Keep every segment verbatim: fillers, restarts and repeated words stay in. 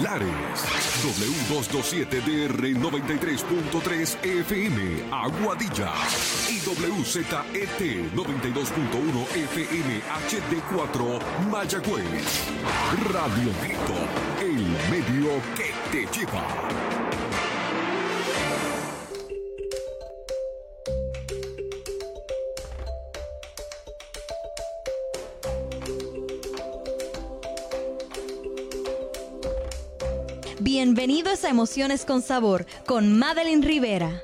Lares, W doscientos veintisiete D R noventa y tres punto tres F M, Aguadilla, y W Z E T noventa y dos punto uno F M H D cuatro, Mayagüez. Radio Grito, el medio que te lleva. Bienvenidos a Emociones con Sabor con Madeline Rivera.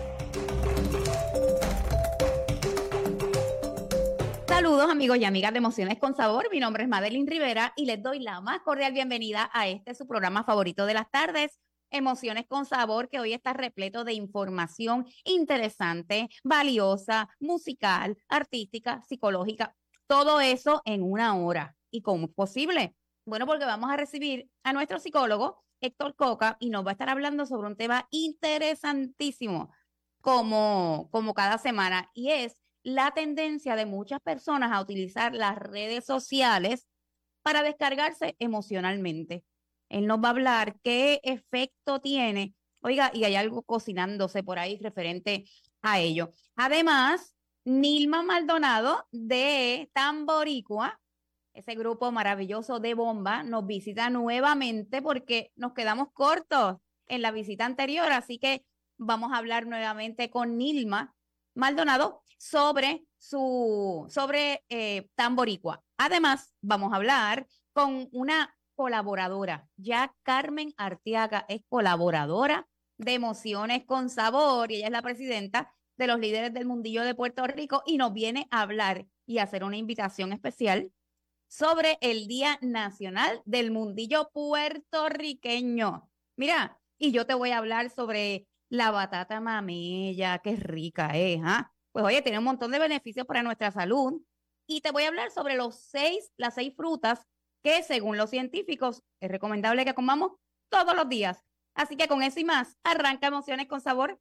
Saludos amigos y amigas de Emociones con Sabor, mi nombre es Madeline Rivera y les doy la más cordial bienvenida a este su programa favorito de las tardes, Emociones con Sabor, que hoy está repleto de información interesante, valiosa, musical, artística, psicológica, todo eso en una hora. ¿Y cómo es posible? Bueno, porque vamos a recibir a nuestro psicólogo Héctor Coca y nos va a estar hablando sobre un tema interesantísimo como, como cada semana, y es la tendencia de muchas personas a utilizar las redes sociales para descargarse emocionalmente. Él nos va a hablar qué efecto tiene, oiga, y hay algo cocinándose por ahí referente a ello. Además, Nilma Maldonado de Tamboricua, ese grupo maravilloso de Bomba, nos visita nuevamente porque nos quedamos cortos en la visita anterior, así que vamos a hablar nuevamente con Nilma Maldonado sobre su sobre eh, Tamboricua. Además, vamos a hablar con una colaboradora, ya Carmen Arteaga es colaboradora de Emociones con Sabor y ella es la presidenta de los líderes del mundillo de Puerto Rico y nos viene a hablar y a hacer una invitación especial sobre el Día Nacional del Mundillo Puertorriqueño. Mira, y yo te voy a hablar sobre la batata mamella, qué rica es, ¿ah? Pues oye, tiene un montón de beneficios para nuestra salud. Y te voy a hablar sobre los seis, las seis frutas que, según los científicos, es recomendable que comamos todos los días. Así que con eso y más, arranca Emociones con Sabor.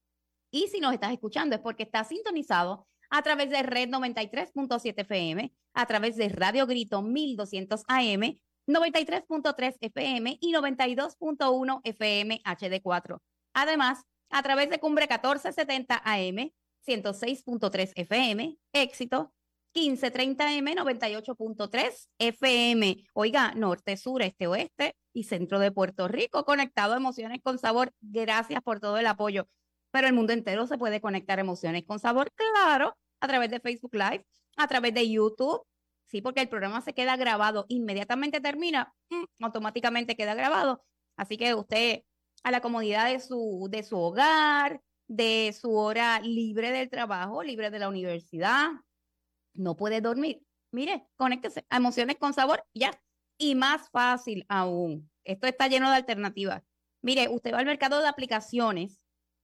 Y si nos estás escuchando es porque estás sintonizado a través de Red noventa y tres punto siete F M, a través de Radio Grito mil doscientos A M, noventa y tres punto tres F M y noventa y dos punto uno F M H D cuatro. Además, a través de Cumbre catorce setenta A M, ciento seis punto tres F M, Éxito, quince treinta A M, noventa y ocho punto tres F M. Oiga, norte, sur, este, oeste y centro de Puerto Rico, conectado a Emociones con Sabor. Gracias por todo el apoyo. Pero el mundo entero se puede conectar a Emociones con Sabor, claro, a través de Facebook Live, a través de YouTube, sí, porque el programa se queda grabado, inmediatamente termina, mmm, automáticamente queda grabado, así que usted a la comodidad de su, de su hogar, de su hora libre del trabajo, libre de la universidad, no puede dormir, mire, conéctese a Emociones con Sabor, ya, y más fácil aún, esto está lleno de alternativas, mire, usted va al mercado de aplicaciones,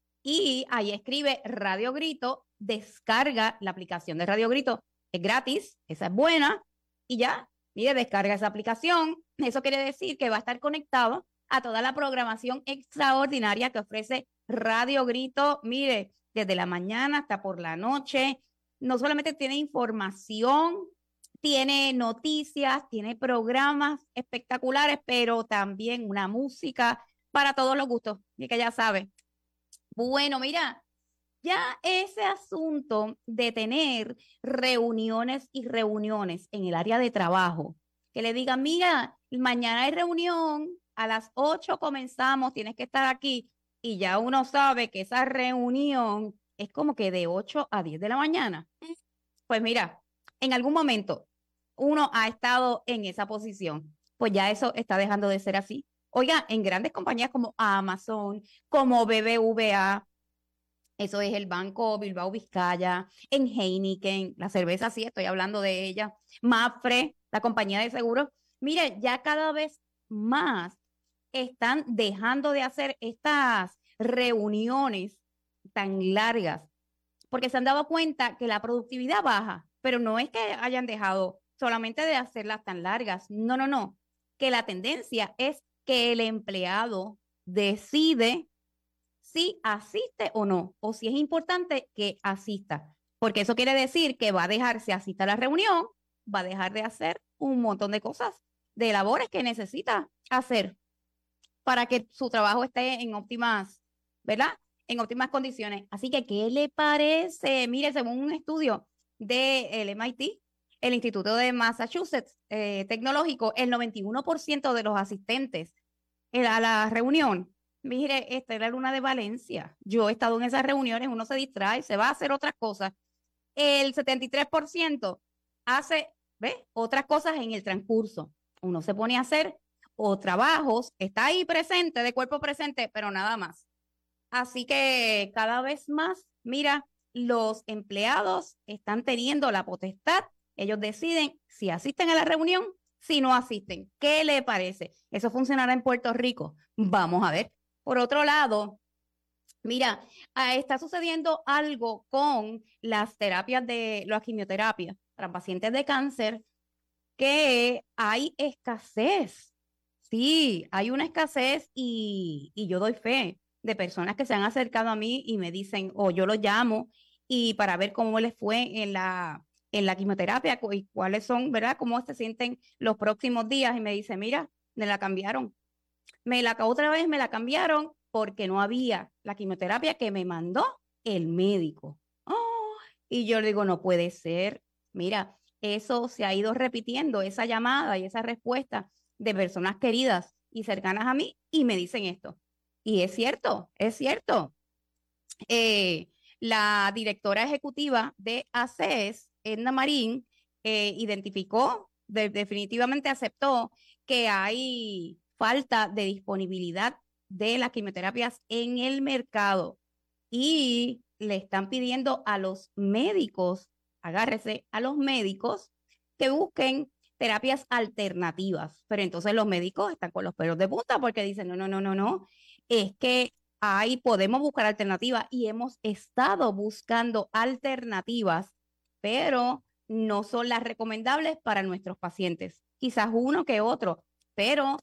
y ahí escribe Radio Grito, descarga la aplicación de Radio Grito, es gratis, esa es buena, y ya, mire, descarga esa aplicación, eso quiere decir que va a estar conectado a toda la programación extraordinaria que ofrece Radio Grito, mire, desde la mañana hasta por la noche, no solamente tiene información, tiene noticias, tiene programas espectaculares, pero también una música para todos los gustos, y que ya sabe. Bueno, mira, ya ese asunto de tener reuniones y reuniones en el área de trabajo, que le digan, mira, mañana hay reunión, a las ocho comenzamos, tienes que estar aquí, y ya uno sabe que esa reunión es como que de ocho a diez de la mañana. Pues mira, en algún momento uno ha estado en esa posición, pues ya eso está dejando de ser así. Oiga, en grandes compañías como Amazon, como B B V A, eso es el Banco Bilbao Vizcaya, en Heineken, la cerveza sí, estoy hablando de ella, Mapfre, la compañía de seguros. Mire, ya cada vez más están dejando de hacer estas reuniones tan largas, porque se han dado cuenta que la productividad baja, pero no es que hayan dejado solamente de hacerlas tan largas, no, no, no, que la tendencia es que el empleado decide si asiste o no, o si es importante que asista, porque eso quiere decir que va a dejar, si asiste a la reunión, va a dejar de hacer un montón de cosas, de labores que necesita hacer. para que su trabajo esté en óptimas, ¿verdad? En óptimas condiciones. Así que, ¿qué le parece? Mire, según un estudio del M I T, el Instituto de Massachusetts eh, Tecnológico, el noventa y uno por ciento de los asistentes a la reunión, mire, esta era la Luna de Valencia. Yo he estado en esas reuniones, uno se distrae, se va a hacer otras cosas. El setenta y tres por ciento hace, ¿ves? Otras cosas en el transcurso. Uno se pone a hacer o trabajos, está ahí presente, de cuerpo presente, pero nada más. Así que cada vez más, mira, los empleados están teniendo la potestad. Ellos deciden si asisten a la reunión, si no asisten. ¿Qué le parece? ¿Eso funcionará en Puerto Rico? Vamos a ver. Por otro lado, mira, está sucediendo algo con las terapias de las quimioterapias para pacientes de cáncer, que hay escasez. Sí, hay una escasez y, y yo doy fe de personas que se han acercado a mí y me dicen, o yo los llamo y para ver cómo les fue en la, en la quimioterapia y cuáles son, ¿verdad? Cómo se sienten los próximos días y me dice, mira, me la cambiaron. Me la otra vez me la cambiaron porque no había la quimioterapia que me mandó el médico. Oh, y yo le digo, no puede ser. Mira, eso se ha ido repitiendo, esa llamada y esa respuesta de personas queridas y cercanas a mí y me dicen esto. Y es cierto, es cierto. Eh, la directora ejecutiva de A C E S, Edna Marín, eh, identificó, de, definitivamente aceptó que hay falta de disponibilidad de las quimioterapias en el mercado y le están pidiendo a los médicos, agárrese, a los médicos que busquen terapias alternativas. Pero entonces los médicos están con los pelos de punta porque dicen, no, no, no, no, no, es que ahí podemos buscar alternativas y hemos estado buscando alternativas, pero no son las recomendables para nuestros pacientes. Quizás uno que otro, pero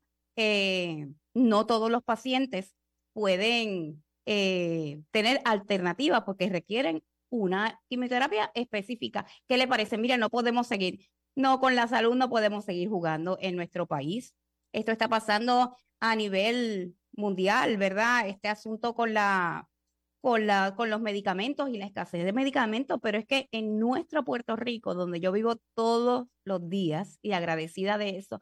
eh, no todos los pacientes pueden eh, tener alternativas porque requieren una quimioterapia específica. ¿Qué le parece? Mira, no podemos seguir. No, con la salud no podemos seguir jugando en nuestro país. Esto está pasando a nivel mundial, ¿verdad? Este asunto con la, con la, con los medicamentos y la escasez de medicamentos, pero es que en nuestro Puerto Rico, donde yo vivo todos los días y agradecida de eso,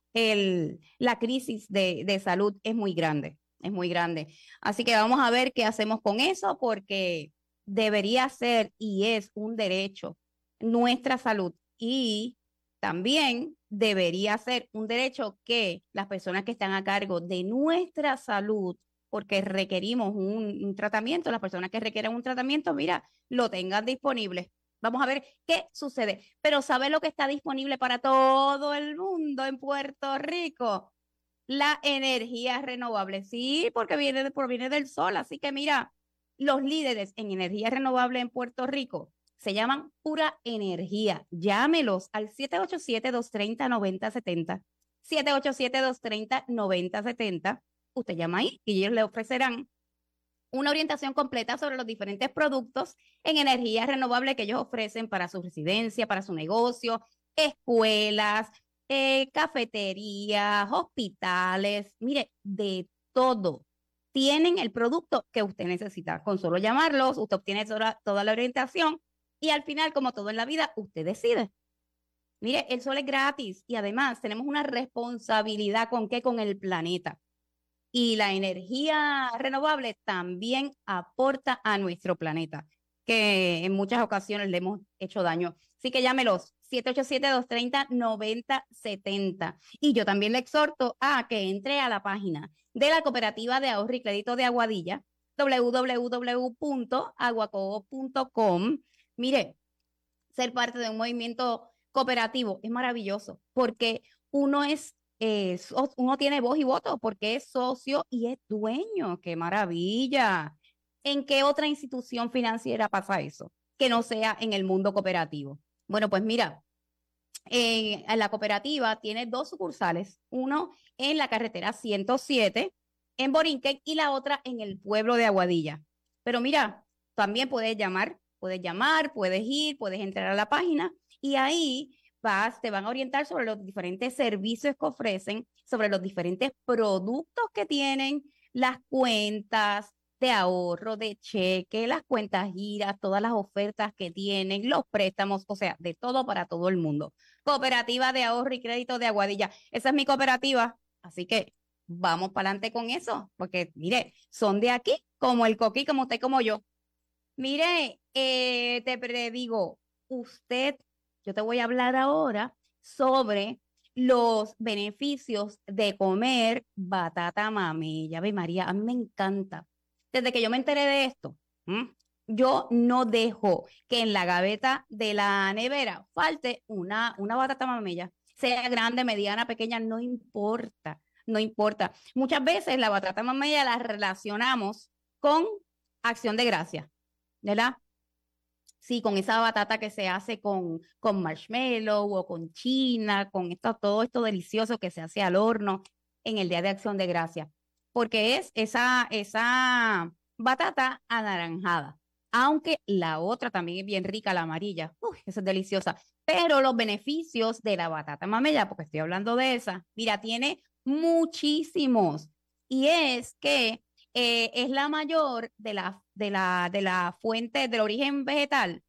el, la crisis de, de salud es muy grande, es muy grande. Así que vamos a ver qué hacemos con eso, porque debería ser y es un derecho nuestra salud y también debería ser un derecho que las personas que están a cargo de nuestra salud, porque requerimos un, un tratamiento, las personas que requieren un tratamiento, mira, lo tengan disponible. Vamos a ver qué sucede. Pero ¿sabe lo que está disponible para todo el mundo en Puerto Rico? La energía renovable. Sí, porque viene, proviene del sol. Así que mira, los líderes en energía renovable en Puerto Rico se llaman Pura Energía. Llámelos al siete ocho siete, dos tres cero, nueve cero siete cero. siete ocho siete, dos tres cero, nueve cero siete cero. Usted llama ahí y ellos le ofrecerán una orientación completa sobre los diferentes productos en energía renovable que ellos ofrecen para su residencia, para su negocio, escuelas, eh, cafeterías, hospitales. Mire, de todo. Tienen el producto que usted necesita. Con solo llamarlos, usted obtiene toda, toda la orientación y al final, como todo en la vida, usted decide. Mire, el sol es gratis y además tenemos una responsabilidad con qué, con el planeta. Y la energía renovable también aporta a nuestro planeta, que en muchas ocasiones le hemos hecho daño. Así que llámelos, siete ocho siete, dos tres cero, nueve cero siete cero. Y yo también le exhorto a que entre a la página de la Cooperativa de Ahorro y Crédito de Aguadilla, doble u doble u doble u punto aguacoop punto com. Mire, ser parte de un movimiento cooperativo es maravilloso porque uno es Eh, uno tiene voz y voto porque es socio y es dueño. ¡Qué maravilla! ¿En qué otra institución financiera pasa eso? Que no sea en el mundo cooperativo. Bueno, pues mira, eh, la cooperativa tiene dos sucursales, uno en la carretera ciento siete en Borinquen y la otra en el pueblo de Aguadilla. Pero mira, también puedes llamar, puedes llamar, puedes ir, puedes entrar a la página y ahí vas, te van a orientar sobre los diferentes servicios que ofrecen, sobre los diferentes productos que tienen, las cuentas de ahorro, de cheque, las cuentas giras, todas las ofertas que tienen, los préstamos, o sea, de todo para todo el mundo. Cooperativa de Ahorro y Crédito de Aguadilla. Esa es mi cooperativa, así que vamos para adelante con eso, porque mire, son de aquí, como el coquí, como usted, como yo. Mire, eh, te, te digo, usted, yo te voy a hablar ahora sobre los beneficios de comer batata mamey. Ave María, a mí me encanta. Desde que yo me enteré de esto, ¿m? yo no dejo que en la gaveta de la nevera falte una, una batata mamella, sea grande, mediana, pequeña, no importa, no importa. Muchas veces la batata mamella la relacionamos con Acción de Gracias, ¿verdad? Sí, con esa batata que se hace con, con marshmallow o con china, con esto, todo esto delicioso que se hace al horno en el Día de Acción de Gracias, porque es esa, esa batata anaranjada, aunque la otra también es bien rica, la amarilla, uy, esa es deliciosa, pero los beneficios de la batata mamella, porque estoy hablando de esa, mira, tiene muchísimos, y es que eh, es la mayor de la, de la, de la fuente del origen vegetal,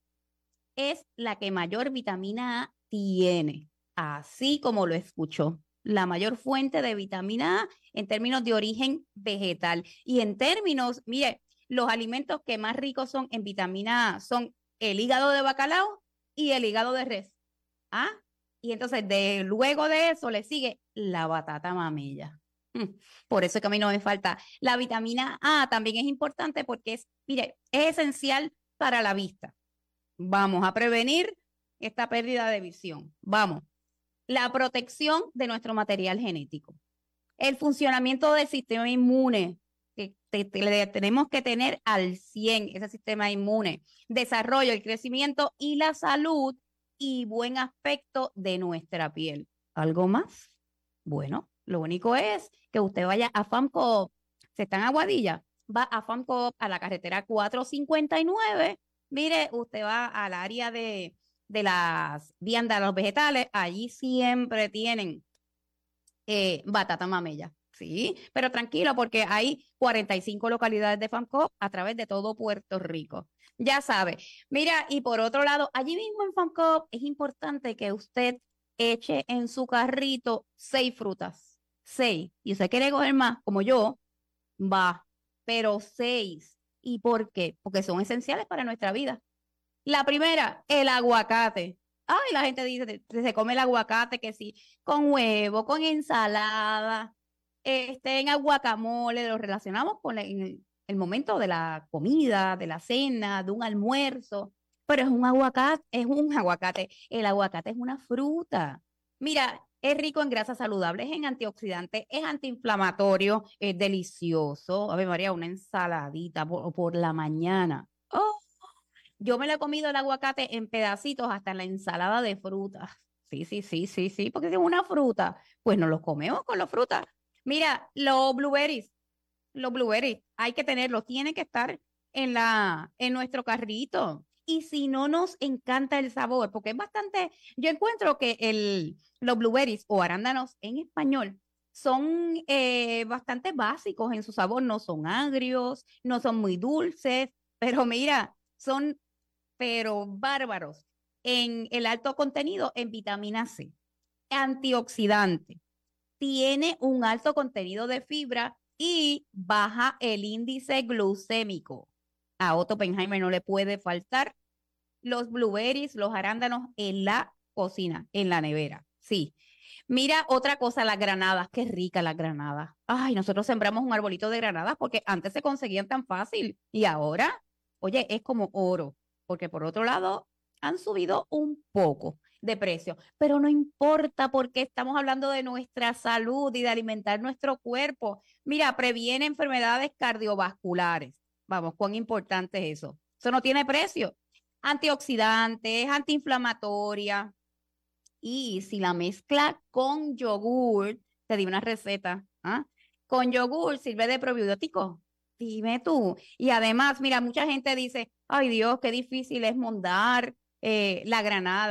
es la que mayor vitamina A tiene, así como lo escuchó. La mayor fuente de vitamina A en términos de origen vegetal. Y en términos, mire, los alimentos que más ricos son en vitamina A son el hígado de bacalao y el hígado de res. ¿Ah? Y entonces, de, luego de eso, le sigue la batata mamella. Por eso es que a mí no me falta. La vitamina A también es importante porque es, mire, es esencial para la vista. Vamos a prevenir esta pérdida de visión. Vamos. La protección de nuestro material genético. El funcionamiento del sistema inmune, que te, te, le tenemos que tener al cien, ese sistema inmune. Desarrollo, el crecimiento y la salud y buen aspecto de nuestra piel. ¿Algo más? Bueno, lo único es que usted vaya a FAMCOOP. Se está en Aguadilla, va a FAMCOOP a la carretera cuatrocientos cincuenta y nueve. Mire, usted va al área de, de las viandas de los vegetales, allí siempre tienen eh, batata mamella, ¿sí? Pero tranquilo porque hay cuarenta y cinco localidades de FAMCOOP a través de todo Puerto Rico. Ya sabe. Mira, y por otro lado, allí mismo en FAMCOOP es importante que usted eche en su carrito seis frutas, seis. Y usted quiere coger más, como yo, va, pero seis. ¿Y por qué? Porque son esenciales para nuestra vida. La primera, el aguacate. Ay, la gente dice, se come el aguacate que sí, con huevo, con ensalada, este, en guacamole, lo relacionamos con el, el momento de la comida, de la cena, de un almuerzo, pero es un aguacate, es un aguacate, el aguacate es una fruta. Mira, es rico en grasas saludables, en antioxidantes, es antiinflamatorio, es delicioso. A ver, María, una ensaladita por, por la mañana. Oh, yo me lo he comido el aguacate en pedacitos hasta en la ensalada de frutas. Sí, sí, sí, sí, sí, porque si es una fruta, pues nos los comemos con las frutas. Mira, los blueberries, los blueberries, hay que tenerlos, tienen que estar en, la, en nuestro carrito. Y si no nos encanta el sabor, porque es bastante, yo encuentro que el, los blueberries o arándanos en español son eh, bastante básicos en su sabor, no son agrios, no son muy dulces, pero mira, son pero bárbaros en el alto contenido en vitamina C, antioxidante, tiene un alto contenido de fibra y baja el índice glucémico. A Otto Oppenheimer no le puede faltar los blueberries, los arándanos en la cocina, en la nevera. Sí. Mira, otra cosa, las granadas. Qué rica las granadas. Ay, nosotros sembramos un arbolito de granadas porque antes se conseguían tan fácil y ahora, oye, es como oro, porque por otro lado han subido un poco de precio, pero no importa porque estamos hablando de nuestra salud y de alimentar nuestro cuerpo. Mira, previene enfermedades cardiovasculares. Vamos, cuán importante es eso. Eso no tiene precio. Antioxidantes, antiinflamatoria. Y si la mezcla con yogur, te di una receta, ¿ah? Con yogur sirve de probiótico. Dime tú. Y además, mira, mucha gente dice, ay Dios, qué difícil es mondar eh, la granada.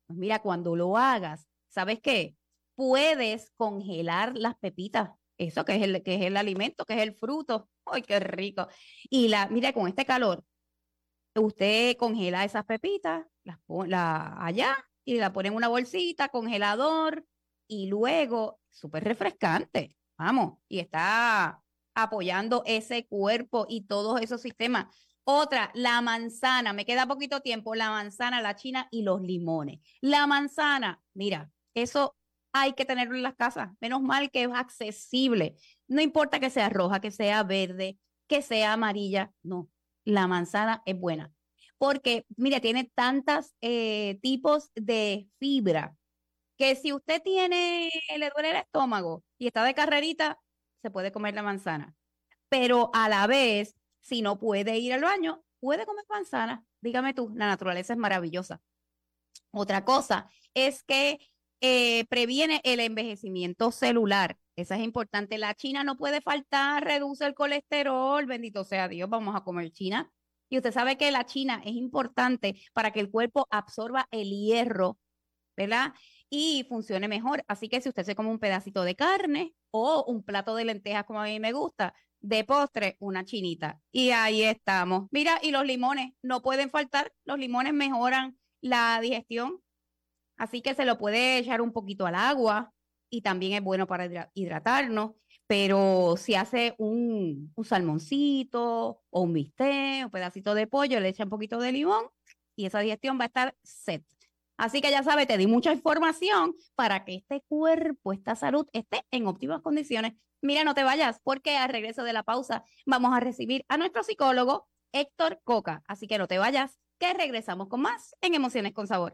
Pues mira, cuando lo hagas, ¿sabes qué? Puedes congelar las pepitas. Eso que es el, que es el alimento, que es el fruto. ¡Ay, qué rico! Y la, mira, con este calor, usted congela esas pepitas, las pone la, allá y la pone en una bolsita, congelador, y luego, súper refrescante, vamos, y está apoyando ese cuerpo y todos esos sistemas. Otra, la manzana, me queda poquito tiempo, la manzana, la china y los limones. La manzana, mira, eso hay que tenerlo en las casas, menos mal que es accesible. No importa que sea roja, que sea verde, que sea amarilla, no, la manzana es buena. Porque, mire, tiene tantos eh, tipos de fibra que si usted tiene, le duele el estómago y está de carrerita, se puede comer la manzana. Pero a la vez, si no puede ir al baño, puede comer manzana. Dígame tú, la naturaleza es maravillosa. Otra cosa es que eh, previene el envejecimiento celular. Esa es importante. La china no puede faltar, reduce el colesterol, bendito sea Dios, vamos a comer china. Y usted sabe que la china es importante para que el cuerpo absorba el hierro, ¿verdad? Y funcione mejor. Así que si usted se come un pedacito de carne o un plato de lentejas como a mí me gusta, de postre, una chinita. Y ahí estamos. Mira, y los limones no pueden faltar. Los limones mejoran la digestión. Así que se lo puede echar un poquito al agua y también es bueno para hidratarnos. Pero si hace un, un salmoncito o un bistec, un pedacito de pollo, le echa un poquito de limón y esa digestión va a estar set. Así que ya sabes, te di mucha información para que este cuerpo, esta salud esté en óptimas condiciones. Mira, no te vayas porque al regreso de la pausa vamos a recibir a nuestro psicólogo Héctor Coca. Así que no te vayas, que regresamos con más en Emociones con Sabor.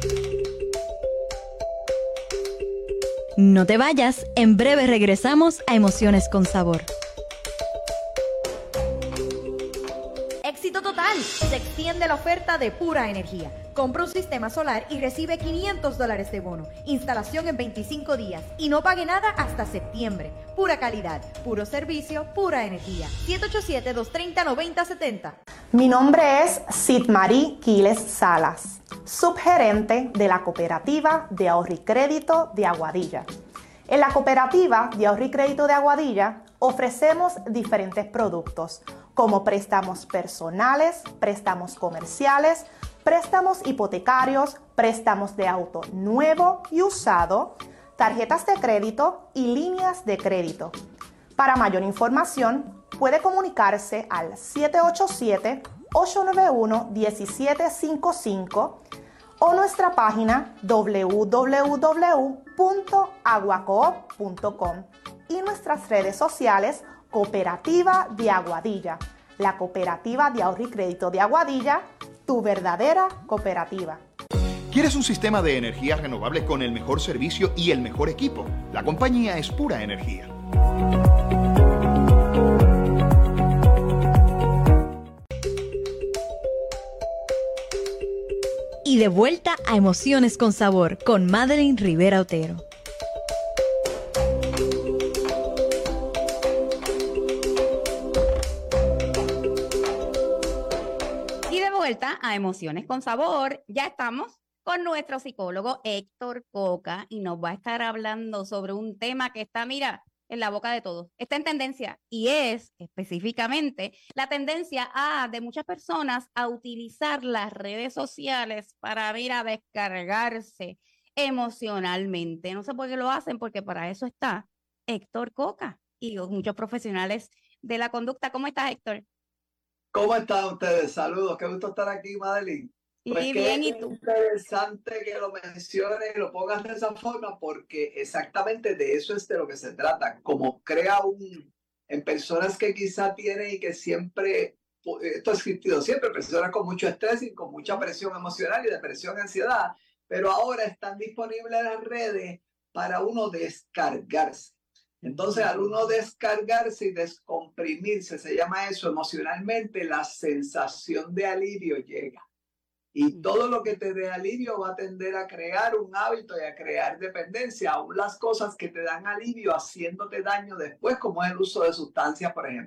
No te vayas, en breve regresamos a Emociones con Sabor. Éxito total, se extiende la oferta de Pura Energía. Compra un sistema solar y recibe quinientos dólares de bono. Instalación en veinticinco días y no pague nada hasta septiembre. Pura calidad, puro servicio, pura energía. siete ocho siete, dos tres cero, nueve cero siete cero. Mi nombre es Sidmarí Quiles Salas, subgerente de la Cooperativa de Ahorro y Crédito de Aguadilla. En la Cooperativa de Ahorro y Crédito de Aguadilla ofrecemos diferentes productos como préstamos personales, préstamos comerciales, préstamos hipotecarios, préstamos de auto nuevo y usado, tarjetas de crédito y líneas de crédito. Para mayor información, puede comunicarse al siete ocho siete, ocho nueve uno, uno siete cinco cinco o nuestra página w w w punto aguacoop punto com y nuestras redes sociales Cooperativa de Aguadilla, la Cooperativa de Ahorro y Crédito de Aguadilla, tu verdadera cooperativa. ¿Quieres un sistema de energía renovable con el mejor servicio y el mejor equipo? La compañía es Pura Energía. Y de vuelta a Emociones con Sabor con Madeline Rivera Otero. A Emociones con Sabor, ya estamos con nuestro psicólogo Héctor Coca y nos va a estar hablando sobre un tema que está, mira, en la boca de todos, está en tendencia y es específicamente la tendencia a, de muchas personas a utilizar las redes sociales para, mira, descargarse emocionalmente. No sé por qué lo hacen, porque para eso está Héctor Coca y muchos profesionales de la conducta. ¿Cómo estás, Héctor? ¿Cómo están ustedes? Saludos, qué gusto estar aquí, Madeline. Pues y qué bien, ¿y tú? Interesante que lo menciones y lo pongas de esa forma, porque exactamente de eso es de lo que se trata. Como crea un, en personas que quizá tienen y que siempre, esto ha existido siempre, personas con mucho estrés y con mucha presión emocional y depresión y ansiedad, pero ahora están disponibles las redes para uno descargarse. Entonces, al uno descargarse y descomprimirse, se llama eso emocionalmente, la sensación de alivio llega. Y todo lo que te dé alivio va a tender a crear un hábito y a crear dependencia. Aún las cosas que te dan alivio haciéndote daño después, como es el uso de sustancias, por ejemplo.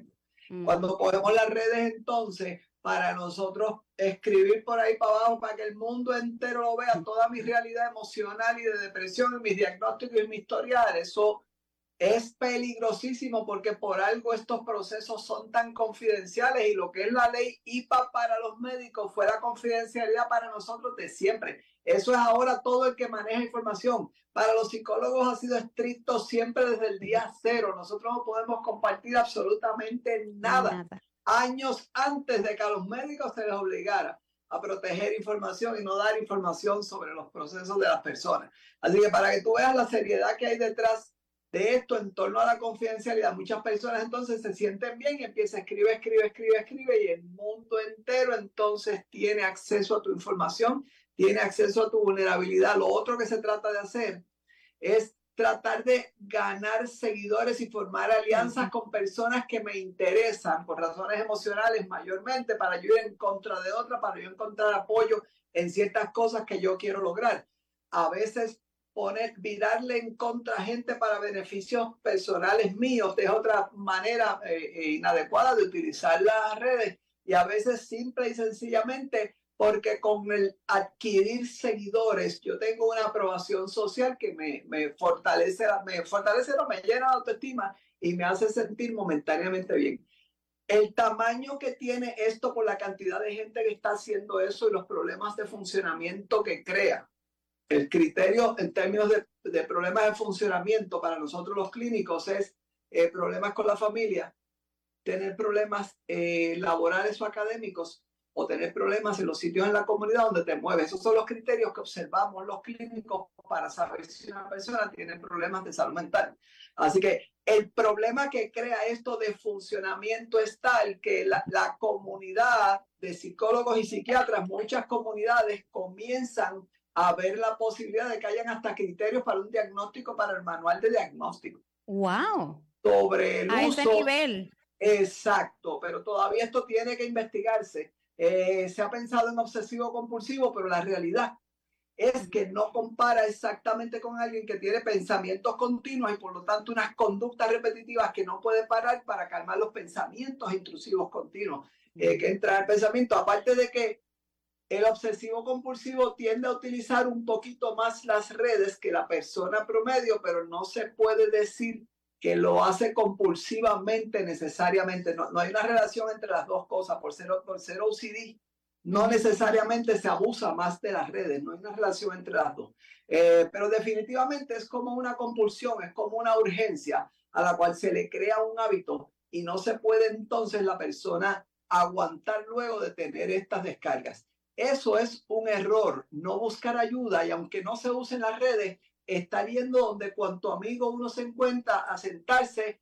Mm. Cuando cogemos las redes, entonces, para nosotros escribir por ahí para abajo, para que el mundo entero lo vea, toda mi realidad emocional y de depresión, y mis diagnósticos y mi historial, eso es peligrosísimo, porque por algo estos procesos son tan confidenciales, y lo que es la ley I P A para los médicos fue la confidencialidad para nosotros de siempre. Eso es ahora todo el que maneja información. Para los psicólogos ha sido estricto siempre desde el día cero. Nosotros no podemos compartir absolutamente nada. nada. Años antes de que a los médicos se les obligara a proteger información y no dar información sobre los procesos de las personas. Así que para que tú veas la seriedad que hay detrás de esto en torno a la confidencialidad, muchas personas entonces se sienten bien y empiezan a escribir, escribe, escribe, escribe, y el mundo entero entonces tiene acceso a tu información, tiene acceso a tu vulnerabilidad. Lo otro que se trata de hacer es tratar de ganar seguidores y formar alianzas con personas que me interesan por razones emocionales mayormente, para yo ir en contra de otra, para yo encontrar apoyo en ciertas cosas que yo quiero lograr. A veces poner, virarle en contra a gente para beneficios personales míos es otra manera eh, inadecuada de utilizar las redes, y a veces simple y sencillamente porque con el adquirir seguidores yo tengo una aprobación social que me, me fortalece, me fortalece, no, me llena de autoestima y me hace sentir momentáneamente bien. El tamaño que tiene esto por la cantidad de gente que está haciendo eso y los problemas de funcionamiento que crea. El criterio en términos de, de problemas de funcionamiento para nosotros los clínicos es eh, problemas con la familia, tener problemas eh, laborales o académicos, o tener problemas en los sitios en la comunidad donde te mueves. Esos son los criterios que observamos los clínicos para saber si una persona tiene problemas de salud mental. Así que el problema que crea esto de funcionamiento es tal que la, la comunidad de psicólogos y psiquiatras, muchas comunidades comienzan a ver la posibilidad de que hayan hasta criterios para un diagnóstico, para el manual de diagnóstico. ¡Wow! Sobre el a uso. ese nivel. Exacto, pero todavía esto tiene que investigarse. Eh, se ha pensado en obsesivo compulsivo, pero la realidad es que no compara exactamente con alguien que tiene pensamientos continuos y por lo tanto unas conductas repetitivas que no puede parar para calmar los pensamientos intrusivos continuos eh, que entran al pensamiento. Aparte de que el obsesivo compulsivo tiende a utilizar un poquito más las redes que la persona promedio, pero no se puede decir que lo hace compulsivamente necesariamente. No, no hay una relación entre las dos cosas. Por ser, por ser O C D, no necesariamente se abusa más de las redes. No hay una relación entre las dos. Eh, pero definitivamente es como una compulsión, es como una urgencia a la cual se le crea un hábito y no se puede entonces la persona aguantar luego de tener estas descargas. Eso es un error, no buscar ayuda, y aunque no se usen las redes, está yendo donde cuanto amigo uno se encuentra a sentarse,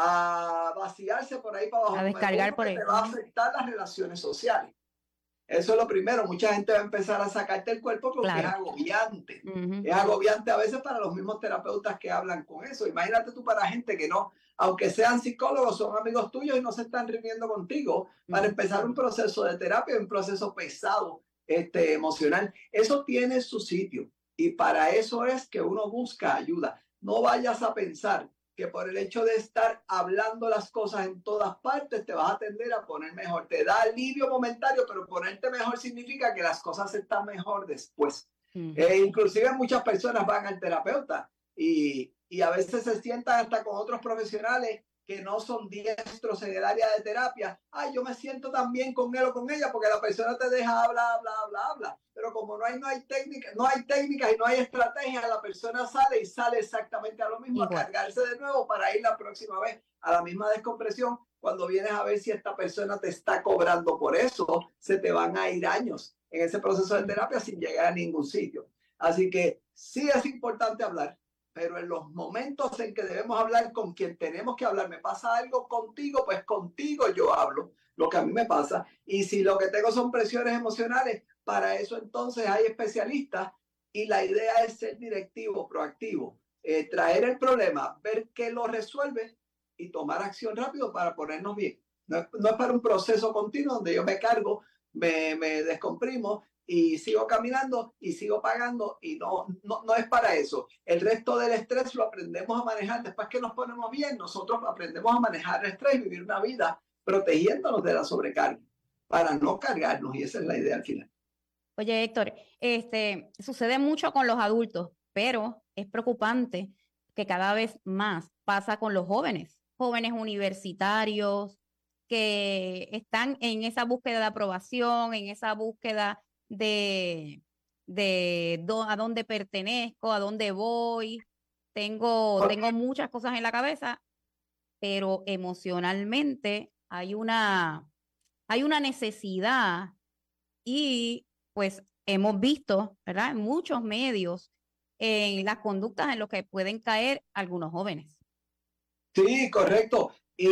a vaciarse por ahí para abajo. A descargar por ahí. Te va a afectar las relaciones sociales. Eso es lo primero. Mucha gente va a empezar a sacarte el cuerpo porque claro, es agobiante. Uh-huh. Es agobiante a veces para los mismos terapeutas que hablan con eso. Imagínate tú para gente que no, aunque sean psicólogos, son amigos tuyos y no se están riendo contigo para uh-huh. empezar un proceso de terapia, un proceso pesado, este, emocional. Eso tiene su sitio. Y para eso es que uno busca ayuda. No vayas a pensar que por el hecho de estar hablando las cosas en todas partes te vas a tender a poner mejor. Te da alivio momentáneo, pero ponerte mejor significa que las cosas están mejor después. Uh-huh. Eh, inclusive muchas personas van al terapeuta y, y a veces se sientan hasta con otros profesionales que no son diestros en el área de terapia. Ay, yo me siento tan bien con él o con ella porque la persona te deja hablar, hablar, hablar, hablar. Pero como no hay, no hay técnica, no hay técnicas y no hay estrategia, la persona sale y sale exactamente a lo mismo, igual, a cargarse de nuevo para ir la próxima vez a la misma descompresión. Cuando vienes a ver si esta persona te está cobrando por eso, se te van a ir años en ese proceso de terapia sin llegar a ningún sitio. Así que sí es importante hablar, pero en los momentos en que debemos hablar con quien tenemos que hablar, me pasa algo contigo, pues contigo yo hablo lo que a mí me pasa. Y si lo que tengo son presiones emocionales, para eso entonces hay especialistas y la idea es ser directivo, proactivo, eh, traer el problema, ver qué lo resuelve y tomar acción rápido para ponernos bien. No es, no es para un proceso continuo donde yo me cargo, me, me descomprimo y sigo caminando y sigo pagando, y no, no, no es para eso. El resto del estrés lo aprendemos a manejar después que nos ponemos bien. Nosotros aprendemos a manejar el estrés y vivir una vida protegiéndonos de la sobrecarga para no cargarnos, y esa es la idea al final. Oye, Héctor, este, sucede mucho con los adultos, pero es preocupante que cada vez más pasa con los jóvenes, jóvenes universitarios que están en esa búsqueda de aprobación, en esa búsqueda de, de do, a dónde pertenezco, a dónde voy. Tengo, tengo muchas cosas en la cabeza, pero emocionalmente hay una, hay una necesidad y pues hemos visto, ¿verdad?, en muchos medios en las conductas en las que pueden caer algunos jóvenes. Sí, correcto.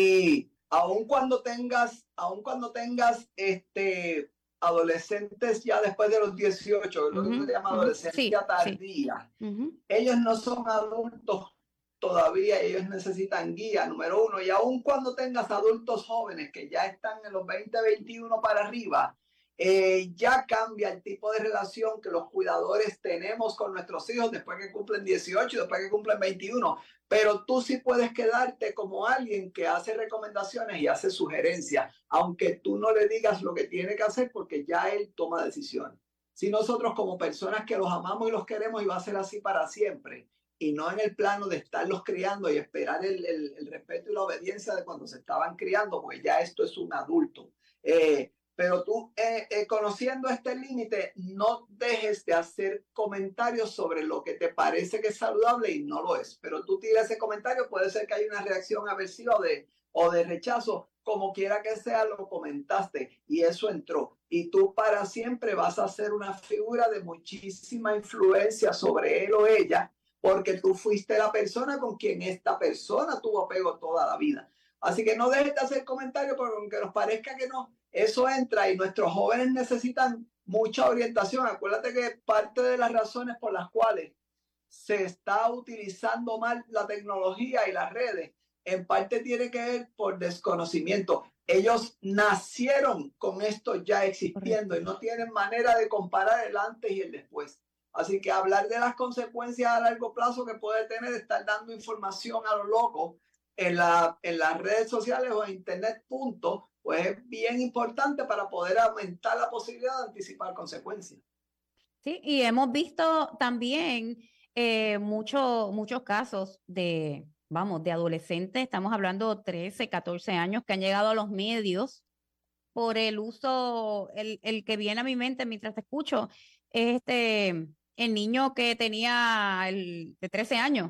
Y aun cuando tengas, aun cuando tengas este, adolescentes ya después de los dieciocho, uh-huh, lo que se llama uh-huh, adolescencia sí, tardía, sí. Uh-huh. Ellos no son adultos todavía, ellos necesitan guía, número uno. Y aun cuando tengas adultos jóvenes que ya están en los veinte, veintiuno para arriba, Eh, ya cambia el tipo de relación que los cuidadores tenemos con nuestros hijos después que cumplen dieciocho y después que cumplen veintiuno. Pero tú sí puedes quedarte como alguien que hace recomendaciones y hace sugerencias, aunque tú no le digas lo que tiene que hacer, porque ya él toma decisiones. Si nosotros como personas que los amamos y los queremos, y va a ser así para siempre, y no en el plano de estarlos criando y esperar el, el, el respeto y la obediencia de cuando se estaban criando, porque ya esto es un adulto. Eh, Pero tú, eh, eh, conociendo este límite, no dejes de hacer comentarios sobre lo que te parece que es saludable y no lo es. Pero tú tiras ese comentario, puede ser que haya una reacción aversiva o de, o de rechazo, como quiera que sea, lo comentaste y eso entró. Y tú para siempre vas a ser una figura de muchísima influencia sobre él o ella, porque tú fuiste la persona con quien esta persona tuvo apego toda la vida. Así que no dejes de hacer comentarios, porque aunque nos parezca que no, eso entra y nuestros jóvenes necesitan mucha orientación. Acuérdate que parte de las razones por las cuales se está utilizando mal la tecnología y las redes, en parte tiene que ver por desconocimiento. Ellos nacieron con esto ya existiendo y no tienen manera de comparar el antes y el después. Así que hablar de las consecuencias a largo plazo que puede tener estar dando información a lo loco en, la, en las redes sociales o en internet, punto, pues es bien importante para poder aumentar la posibilidad de anticipar consecuencias. Sí, y hemos visto también eh, mucho, muchos casos de, vamos, de adolescentes, estamos hablando de trece, catorce años, que han llegado a los medios por el uso, el, el que viene a mi mente mientras te escucho, es este, el niño que tenía el, de trece años,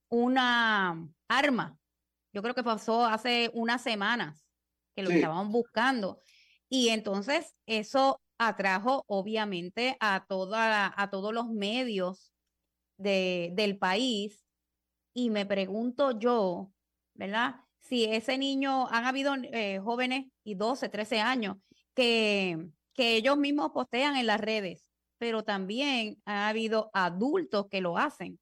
una arma. Yo creo que pasó hace unas semanas que lo sí. estaban buscando. Y entonces eso atrajo obviamente a, toda, a todos los medios de, del país. Y me pregunto yo, ¿verdad? Si ese niño, han habido eh, jóvenes y doce, trece años que, que ellos mismos postean en las redes, pero también ha habido adultos que lo hacen.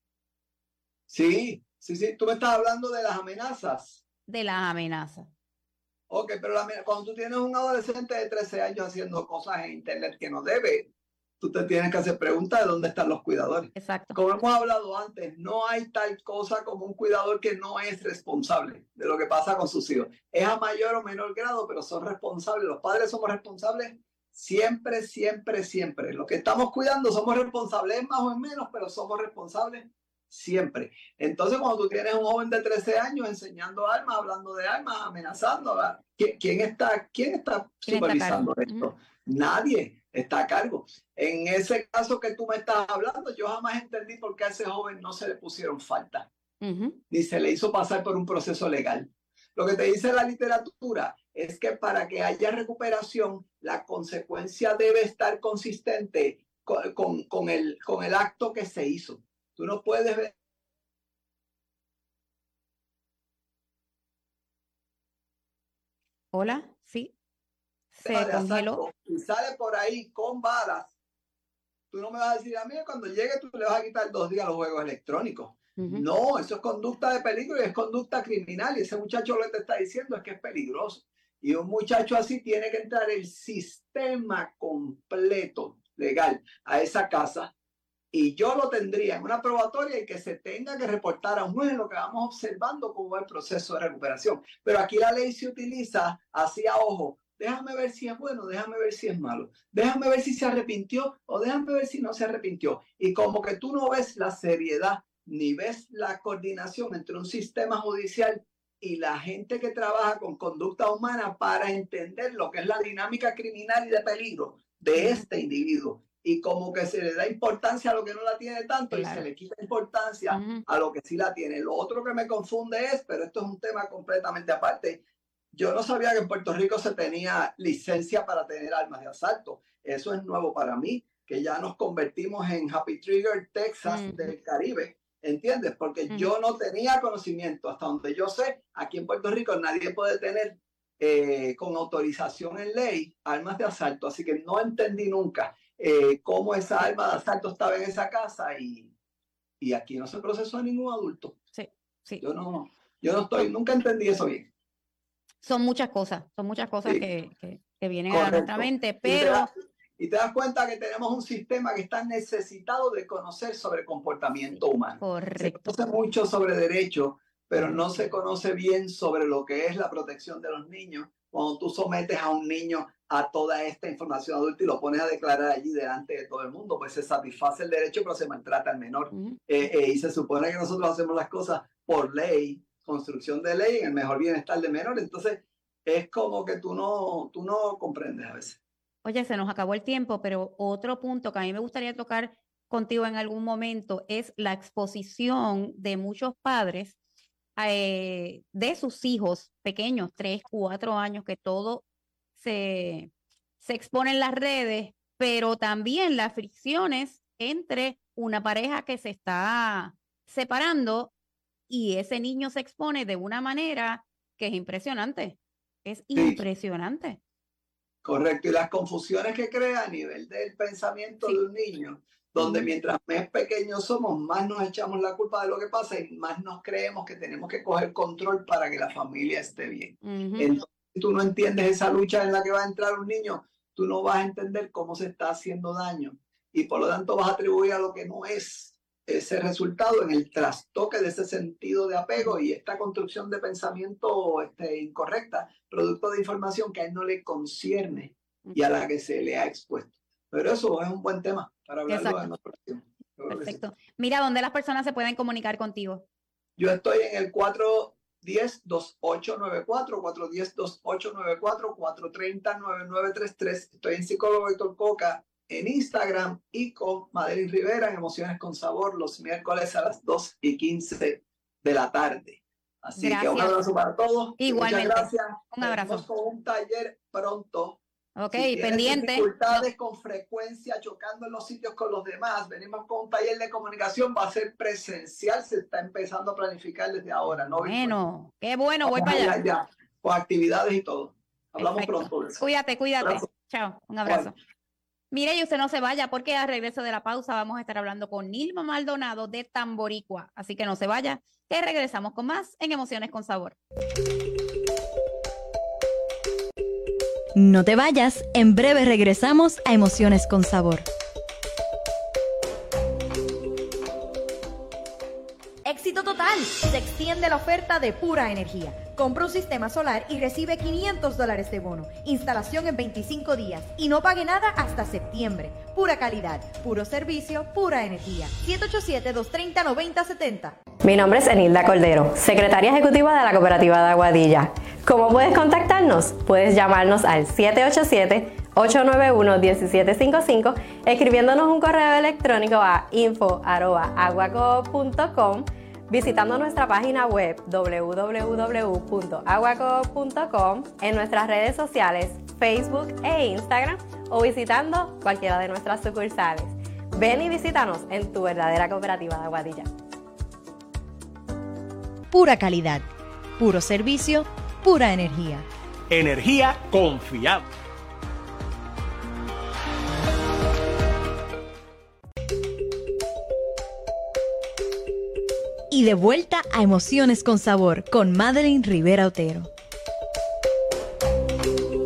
Sí, sí, sí. Tú me estás hablando de las amenazas. De las amenazas. Ok, pero la, cuando tú tienes un adolescente de trece años haciendo cosas en internet que no debe, tú te tienes que hacer preguntas de dónde están los cuidadores. Exacto. Como hemos hablado antes, no hay tal cosa como un cuidador que no es responsable de lo que pasa con sus hijos. Es a mayor o menor grado, pero son responsables. Los padres somos responsables siempre, siempre, siempre. Lo que estamos cuidando somos responsables, en más o en menos, pero somos responsables siempre. Entonces, cuando tú tienes un joven de trece años enseñando armas, hablando de armas, amenazando, ¿quién está, quién está supervisando esto? Nadie está a cargo. En ese caso que tú me estás hablando, yo jamás entendí por qué a ese joven no se le pusieron falta, uh-huh. ni se le hizo pasar por un proceso legal. Lo que te dice la literatura es que para que haya recuperación, la consecuencia debe estar consistente con, con, con, el, con el acto que se hizo. Tú no puedes ver. Hola, sí. Se congeló. Y sale por ahí con balas. Tú no me vas a decir a mí, cuando llegue tú le vas a quitar dos días los juegos electrónicos. Uh-huh. No, eso es conducta de peligro y es conducta criminal. Y ese muchacho lo que te está diciendo es que es peligroso. Y un muchacho así tiene que entrar el sistema completo legal a esa casa y yo lo tendría en una probatoria y que se tenga que reportar a un juez en lo que vamos observando cómo va el proceso de recuperación. Pero aquí la ley se utiliza así a ojo. Déjame ver si es bueno, déjame ver si es malo. Déjame ver si se arrepintió o déjame ver si no se arrepintió. Y como que tú no ves la seriedad ni ves la coordinación entre un sistema judicial y la gente que trabaja con conducta humana para entender lo que es la dinámica criminal y de peligro de este individuo. Y como que se le da importancia a lo que no la tiene tanto, claro, y se le quita importancia uh-huh. a lo que sí la tiene. Lo otro que me confunde es, pero esto es un tema completamente aparte, yo no sabía que en Puerto Rico se tenía licencia para tener armas de asalto. Eso es nuevo para mí, que ya nos convertimos en Happy Trigger, Texas, uh-huh. del Caribe, ¿entiendes? Porque uh-huh. yo no tenía conocimiento. Hasta donde yo sé, aquí en Puerto Rico nadie puede tener eh, con autorización en ley armas de asalto, así que no entendí nunca Eh, cómo esa arma de asalto estaba en esa casa y, y aquí no se procesó a ningún adulto. Sí, sí. Yo no, yo no estoy, nunca entendí eso bien. Son muchas cosas, son muchas cosas sí. que, que, que vienen Correcto. a nuestra mente, pero... Y te, das, y te das cuenta que tenemos un sistema que está necesitado de conocer sobre comportamiento humano. Correcto. Se conoce mucho sobre derecho, pero no se conoce bien sobre lo que es la protección de los niños. Cuando tú sometes a un niño a toda esta información adulta y lo pones a declarar allí delante de todo el mundo, pues se satisface el derecho, pero se maltrata al menor. Uh-huh. eh, eh, y se supone que nosotros hacemos las cosas por ley, construcción de ley, en el mejor bienestar del menor. Entonces, es como que tú no, tú no comprendes a veces. Oye, se nos acabó el tiempo, pero otro punto que a mí me gustaría tocar contigo en algún momento es la exposición de muchos padres eh, de sus hijos pequeños, tres, cuatro años, que todo se, se expone en las redes, pero también las fricciones entre una pareja que se está separando y ese niño se expone de una manera que es impresionante. Es sí. impresionante. Correcto, y las confusiones que crea a nivel del pensamiento sí. de un niño, donde uh-huh. mientras más pequeños somos, más nos echamos la culpa de lo que pasa y más nos creemos que tenemos que coger control para que la familia esté bien. Uh-huh. Entonces, si tú no entiendes esa lucha en la que va a entrar un niño, tú no vas a entender cómo se está haciendo daño y por lo tanto vas a atribuir a lo que no es ese resultado en el trastoque de ese sentido de apego y esta construcción de pensamiento este, incorrecta, producto de información que a él no le concierne y a la que se le ha expuesto. Pero eso es un buen tema para hablarlo en otra ocasión. Perfecto. Sí. Mira, ¿dónde las personas se pueden comunicar contigo? Yo estoy en el cuatro uno cero, dos ocho nueve cuatro, cuatro uno cero, dos ocho nueve cuatro, cuatro tres cero, nueve nueve tres tres. Estoy en Psicólogo Héctor Coca en Instagram y con Madeline Rivera en Emociones con Sabor los miércoles a las dos y quince de la tarde. Así gracias. Que un abrazo para todos. Igualmente. Muchas gracias. Un abrazo. Venimos con un taller pronto. Ok, si pendiente. Dificultades no. con frecuencia, chocando en los sitios con los demás. Venimos con un taller de comunicación, va a ser presencial, se está empezando a planificar desde ahora. ¿no? Bueno, qué bueno, voy para allá. Ya, con actividades y todo. Hablamos Perfecto. pronto de eso. Cuídate, cuídate. Abrazo. Chao, un abrazo. Bueno. Mire, y usted no se vaya porque al regreso de la pausa vamos a estar hablando con Nilma Maldonado de Tamboricua. Así que no se vaya, que regresamos con más en Emociones con Sabor. No te vayas, en breve regresamos a Emociones con Sabor. Éxito total. Se extiende la oferta de Pura Energía. Compra un sistema solar y recibe quinientos dólares de bono. Instalación en veinticinco días y no pague nada hasta septiembre. Pura calidad, puro servicio, pura energía. siete ocho siete, dos tres cero, nueve cero siete cero. Mi nombre es Enilda Cordero, secretaria ejecutiva de la Cooperativa de Aguadilla. ¿Cómo puedes contactarnos? Puedes llamarnos al siete ocho siete, ocho nueve uno, uno siete cinco cinco, escribiéndonos un correo electrónico a info arroba aguaco punto com, visitando nuestra página web doble u doble u doble u punto aguaco punto com, en nuestras redes sociales Facebook e Instagram o visitando cualquiera de nuestras sucursales. Ven y visítanos en tu verdadera Cooperativa de Aguadilla. Pura calidad, puro servicio, pura energía. Energía confiable. Y de vuelta a Emociones con Sabor con Madeline Rivera Otero.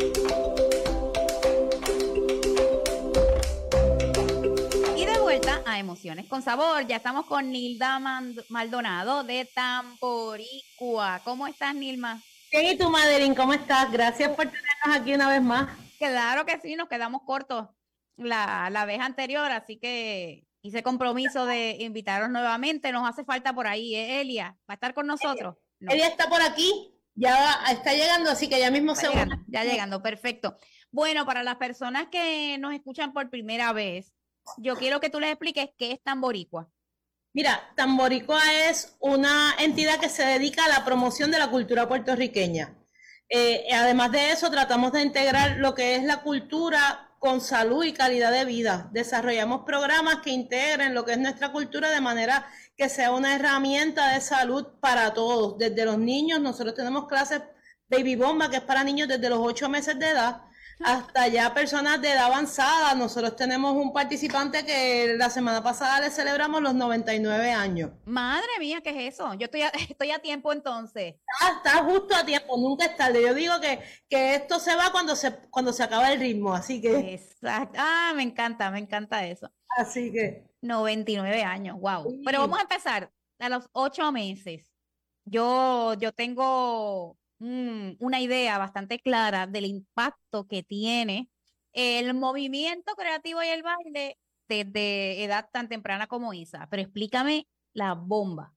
Y de vuelta a a Emociones con Sabor. Ya estamos con Nilda Maldonado de Tamboricua. ¿Cómo estás, Nilma? Bien, ¿y tú, Madeline? ¿Cómo estás? Gracias por tenernos aquí una vez más. Claro que sí, nos quedamos cortos la, la vez anterior, así que hice compromiso de invitaros nuevamente. Nos hace falta por ahí, ¿eh? Elia, ¿va a estar con nosotros? No. Elia está por aquí, ya va, está llegando, así que ya mismo está se llegando, Ya llegando, perfecto. Bueno, para las personas que nos escuchan por primera vez, yo quiero que tú les expliques qué es Tamboricua. Mira, Tamboricua es una entidad que se dedica a la promoción de la cultura puertorriqueña. Eh, además de eso, tratamos de integrar lo que es la cultura con salud y calidad de vida. Desarrollamos programas que integren lo que es nuestra cultura de manera que sea una herramienta de salud para todos. Desde los niños, nosotros tenemos clases Baby Bomba, que es para niños desde los ocho meses de edad, hasta ya personas de edad avanzada. Nosotros tenemos un participante que la semana pasada le celebramos los noventa y nueve años. Madre mía, ¿qué es eso? Yo estoy a, estoy a tiempo entonces. Ah, está justo a tiempo, nunca es tarde. Yo digo que, que esto se va cuando se, cuando se acaba el ritmo, así que... Exacto. Ah, me encanta, me encanta eso. Así que... noventa y nueve años, wow. Sí. Pero vamos a empezar a los ocho meses. Yo, yo tengo... Mm, una idea bastante clara del impacto que tiene el movimiento creativo y el baile desde edad tan temprana como esa. Pero explícame la bomba.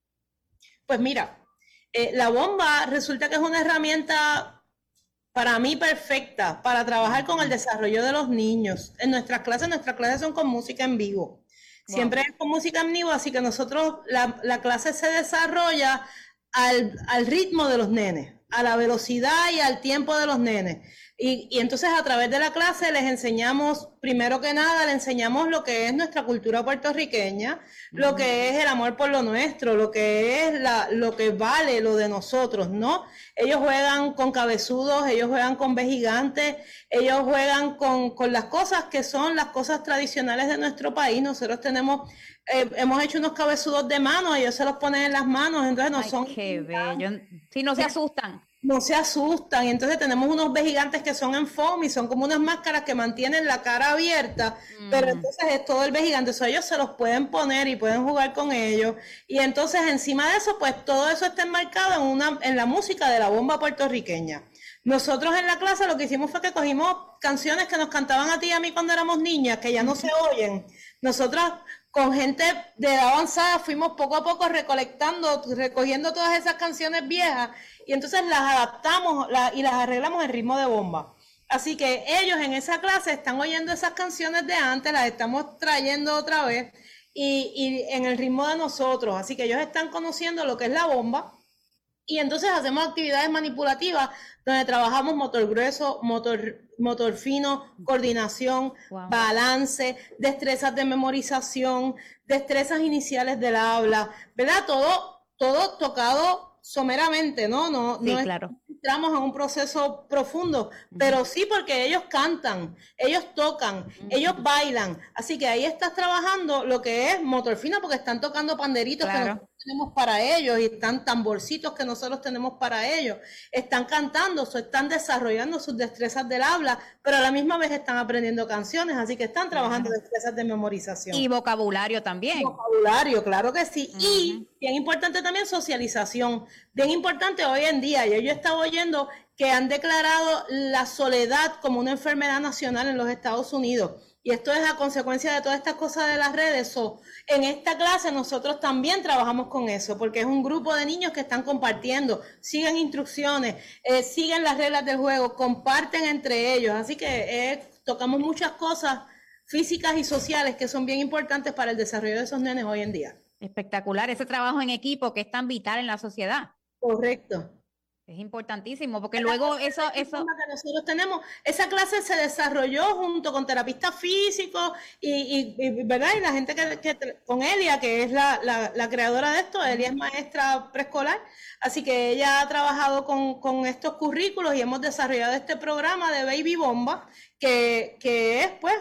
Pues mira, eh, la bomba resulta que es una herramienta para mí perfecta para trabajar con el desarrollo de los niños. En nuestras clases, nuestras clases son con música en vivo. Wow. Siempre es con música en vivo, así que nosotros, la, la clase se desarrolla Al, al ritmo de los nenes, a la velocidad y al tiempo de los nenes. Y, y entonces a través de la clase les enseñamos, primero que nada, les enseñamos lo que es nuestra cultura puertorriqueña, uh-huh. lo que es el amor por lo nuestro, lo que es la, lo que vale lo de nosotros, ¿no? Ellos juegan con cabezudos, ellos juegan con vejigantes, ellos juegan con, con las cosas que son las cosas tradicionales de nuestro país. Nosotros tenemos... Eh, hemos hecho unos cabezudos de mano, ellos se los ponen en las manos, entonces no Ay, son... qué bello. Sí, no se asustan. No se asustan, y entonces tenemos unos vejigantes que son en foam y son como unas máscaras que mantienen la cara abierta, mm. pero entonces es todo el vejigante, eso ellos se los pueden poner y pueden jugar con ellos, y entonces encima de eso, pues todo eso está enmarcado en, una, en la música de la bomba puertorriqueña. Nosotros en la clase lo que hicimos fue que cogimos canciones que nos cantaban a ti y a mí cuando éramos niñas, que ya no se oyen. Nosotras con gente de edad avanzada fuimos poco a poco recolectando, recogiendo todas esas canciones viejas y entonces las adaptamos la, y las arreglamos en ritmo de bomba. Así que ellos en esa clase están oyendo esas canciones de antes, las estamos trayendo otra vez y, y en el ritmo de nosotros. Así que ellos están conociendo lo que es la bomba. Y entonces hacemos actividades manipulativas donde trabajamos motor grueso, motor, motor fino, coordinación, wow. balance, destrezas de memorización, destrezas iniciales del habla, ¿verdad? Todo, todo tocado someramente, ¿no? No, sí, no claro. entramos en un proceso profundo, uh-huh. pero sí porque ellos cantan, ellos tocan, uh-huh. ellos bailan. Así que ahí estás trabajando lo que es motor fino porque están tocando panderitos claro. que nosotros tenemos para ellos y están tamborcitos que nosotros tenemos para ellos. Están cantando, so, están desarrollando sus destrezas del habla, pero a la misma vez están aprendiendo canciones, así que están trabajando uh-huh. destrezas de memorización. Y vocabulario también. Y vocabulario, claro que sí. Uh-huh. Y bien importante también socialización. Bien importante hoy en día, yo, yo estaba oyendo que han declarado la soledad como una enfermedad nacional en los Estados Unidos. Y esto es a consecuencia de todas estas cosas de las redes. So, en esta clase nosotros también trabajamos con eso, porque es un grupo de niños que están compartiendo, siguen instrucciones, eh, siguen las reglas del juego, comparten entre ellos. Así que eh, tocamos muchas cosas físicas y sociales que son bien importantes para el desarrollo de esos nenes hoy en día. Espectacular, ese trabajo en equipo que es tan vital en la sociedad. Correcto. Es importantísimo, porque luego eso, eso... que nosotros tenemos, esa clase se desarrolló junto con terapistas físicos y, y, y ¿verdad? Y la gente que, que con Elia, que es la, la, la creadora de esto. Elia es maestra preescolar, así que ella ha trabajado con, con estos currículos y hemos desarrollado este programa de Baby Bomba, que, que es pues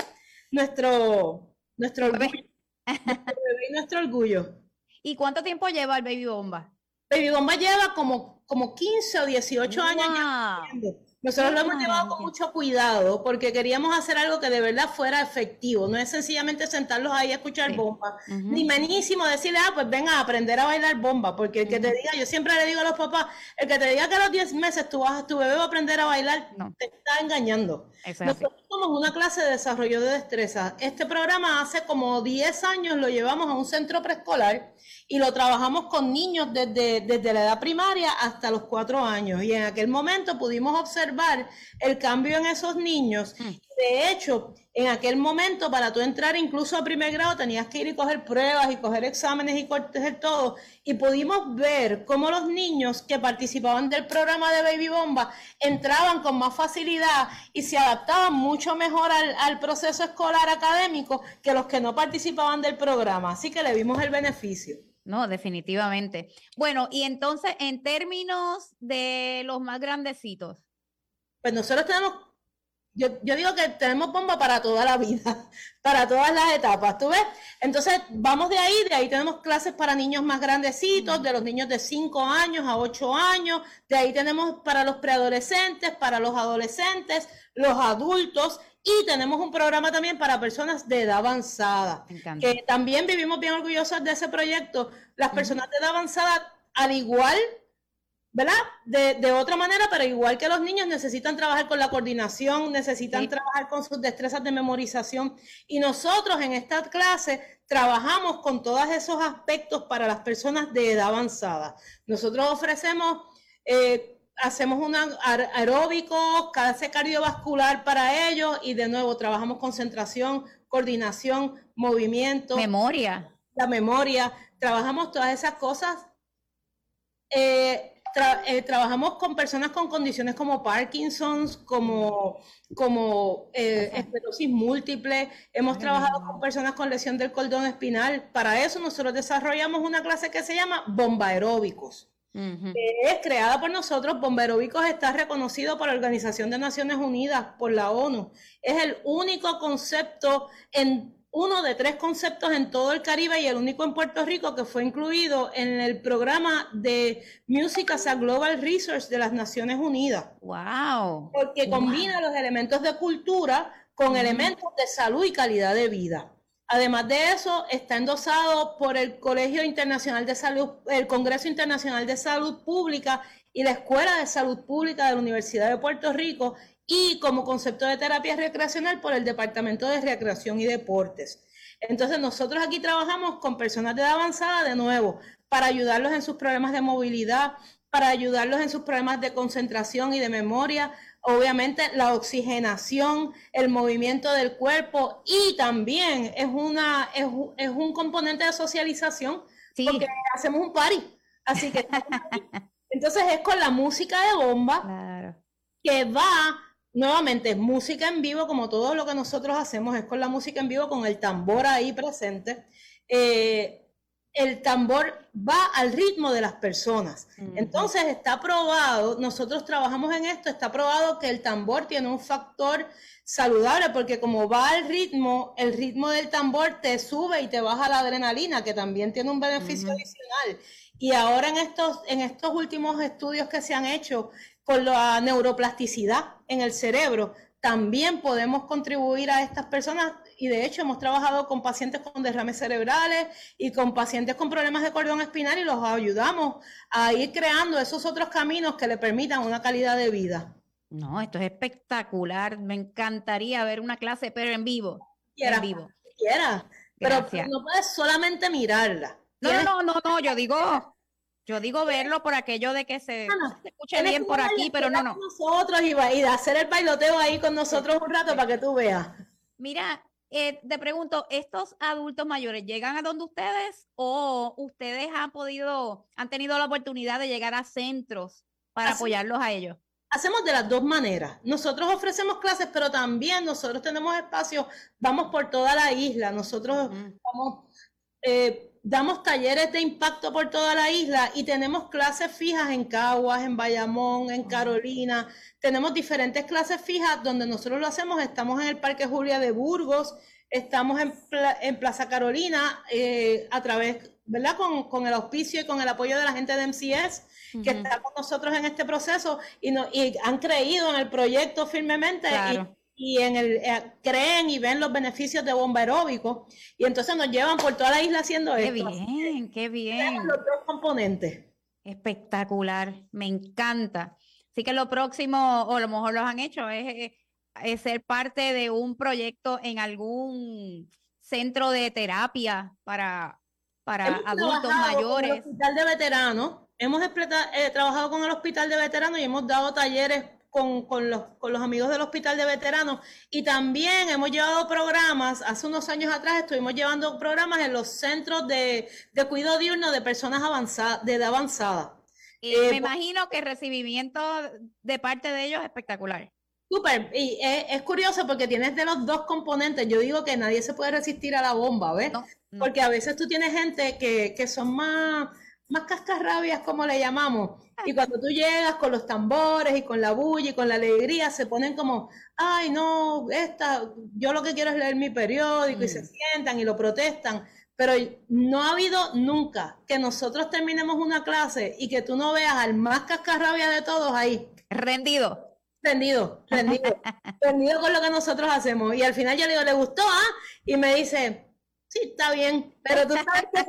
nuestro, nuestro orgullo, nuestro bebé y nuestro orgullo. ¿Y cuánto tiempo lleva el Baby Bomba? Baby Bomba lleva como como quince o dieciocho años ya haciendo. Nosotros lo hemos llevado con mucho cuidado porque queríamos hacer algo que de verdad fuera efectivo. No es sencillamente sentarlos ahí a escuchar sí. bomba. Uh-huh. Ni menísimo decirle, ah, pues venga a aprender a bailar bomba. Porque el que uh-huh. te diga, yo siempre le digo a los papás, el que te diga que a los diez meses tu, vas, tu bebé va a aprender a bailar, no. te está engañando. Es Nosotros así. somos una clase de desarrollo de destrezas. Este programa hace como diez años lo llevamos a un centro preescolar y lo trabajamos con niños desde, desde la edad primaria hasta los cuatro años. Y en aquel momento pudimos observar el cambio en esos niños. Mm. De hecho, en aquel momento, para tú entrar incluso a primer grado, tenías que ir y coger pruebas y coger exámenes y coger todo. Y pudimos ver cómo los niños que participaban del programa de Baby Bomba entraban con más facilidad y se adaptaban mucho mejor al, al proceso escolar académico que los que no participaban del programa. Así que le vimos el beneficio. No, definitivamente. Bueno, y entonces, en términos de los más grandecitos. Pues nosotros tenemos, yo, yo digo que tenemos bomba para toda la vida, para todas las etapas, ¿tú ves? Entonces, vamos de ahí, de ahí tenemos clases para niños más grandecitos, de los niños de cinco años a ocho años, de ahí tenemos para los preadolescentes, para los adolescentes, los adultos, y tenemos un programa también para personas de edad avanzada, que también vivimos bien orgullosos de ese proyecto. Las personas uh-huh. de edad avanzada, al igual, ¿verdad? De, de otra manera, pero igual que los niños, necesitan trabajar con la coordinación, necesitan sí. trabajar con sus destrezas de memorización. Y nosotros en esta clase trabajamos con todos esos aspectos para las personas de edad avanzada. Nosotros ofrecemos... Eh, hacemos un aeróbico, clase cardiovascular para ellos y de nuevo trabajamos concentración, coordinación, movimiento. Memoria. La memoria. Trabajamos todas esas cosas. Eh, tra eh, trabajamos con personas con condiciones como Parkinson's, como, como eh, esclerosis múltiple. Hemos Ay, trabajado con personas con lesión del cordón espinal. Para eso nosotros desarrollamos una clase que se llama Bomba Aeróbicos. Uh-huh. Es creada por nosotros. Bomba Aeróbicos está reconocido por la Organización de Naciones Unidas, por la ONU. Es el único concepto, en uno de tres conceptos en todo el Caribe y el único en Puerto Rico que fue incluido en el programa de Music as a Global Resource de las Naciones Unidas. ¡Wow! Porque combina wow. los elementos de cultura con uh-huh. elementos de salud y calidad de vida. Además de eso, está endosado por el Colegio Internacional de Salud, el Congreso Internacional de Salud Pública y la Escuela de Salud Pública de la Universidad de Puerto Rico y como concepto de terapia recreacional por el Departamento de Recreación y Deportes. Entonces, nosotros aquí trabajamos con personas de edad avanzada de nuevo para ayudarlos en sus problemas de movilidad, para ayudarlos en sus problemas de concentración y de memoria, obviamente la oxigenación, el movimiento del cuerpo y también es, una, es, es un componente de socialización sí. porque hacemos un party. Así que entonces es con la música de bomba claro. que va, nuevamente es música en vivo como todo lo que nosotros hacemos, es con la música en vivo con el tambor ahí presente. Eh, el tambor va al ritmo de las personas. Uh-huh. Entonces está probado, nosotros trabajamos en esto, está probado que el tambor tiene un factor saludable porque como va al ritmo, el ritmo del tambor te sube y te baja la adrenalina, que también tiene un beneficio uh-huh. adicional. Y ahora en estos, en estos últimos estudios que se han hecho con la neuroplasticidad en el cerebro, también podemos contribuir a estas personas y de hecho hemos trabajado con pacientes con derrames cerebrales y con pacientes con problemas de cordón espinal y los ayudamos a ir creando esos otros caminos que le permitan una calidad de vida. No, esto es espectacular. Me encantaría ver una clase, pero en vivo. Quiera, en vivo. Quiera, pero no puedes solamente mirarla. No, no, no, no, no, yo digo... Yo digo verlo por aquello de que se, no, no. se escuche bien por aquí, pero no, no. Nosotros y, y hacer el bailoteo ahí con nosotros un rato para que tú veas. Mira, eh, te pregunto, ¿estos adultos mayores llegan a donde ustedes o ustedes han podido, han tenido la oportunidad de llegar a centros para Así, apoyarlos a ellos? Hacemos de las dos maneras. Nosotros ofrecemos clases, pero también nosotros tenemos espacios, vamos por toda la isla. Nosotros uh-huh. vamos... Eh, damos talleres de impacto por toda la isla y tenemos clases fijas en Caguas, en Bayamón, en Carolina. Tenemos diferentes clases fijas donde nosotros lo hacemos. Estamos en el Parque Julia de Burgos, estamos en, Pla en Plaza Carolina eh, a través, ¿verdad? Con, con el auspicio y con el apoyo de la gente de M C S. uh-huh. que está con nosotros en este proceso y, no, y han creído en el proyecto firmemente claro. y, y en el, eh, creen y ven los beneficios de bomba aeróbico y entonces nos llevan por toda la isla haciendo qué esto. Qué bien, qué bien. Los dos componentes. Espectacular, me encanta. Así que lo próximo, o a lo mejor los han hecho, es, es ser parte de un proyecto en algún centro de terapia para, para hemos adultos mayores. Con el hospital de veteranos, hemos eh, trabajado con el hospital de veteranos y hemos dado talleres con, con, los, con los amigos del hospital de veteranos y también hemos llevado programas, hace unos años atrás estuvimos llevando programas en los centros de, de cuidado diurno de personas avanzadas, de edad avanzada. Y eh, me imagino que el recibimiento de parte de ellos es espectacular. Súper, y es, es curioso porque tienes de los dos componentes. Yo digo que nadie se puede resistir a la bomba, ¿ves? No, no. Porque a veces tú tienes gente que, que son más, más cascarrabias, como le llamamos, y cuando tú llegas con los tambores y con la bulla y con la alegría, se ponen como, ay, no, esta, yo lo que quiero es leer mi periódico, mm. y se sientan y lo protestan. Pero no ha habido nunca que nosotros terminemos una clase y que tú no veas al más cascarrabia de todos ahí. Rendido. Rendido, rendido, rendido con lo que nosotros hacemos. Y al final yo le digo, ¿le gustó? ¿Ah? Y me dice, sí, está bien, pero tú sabes que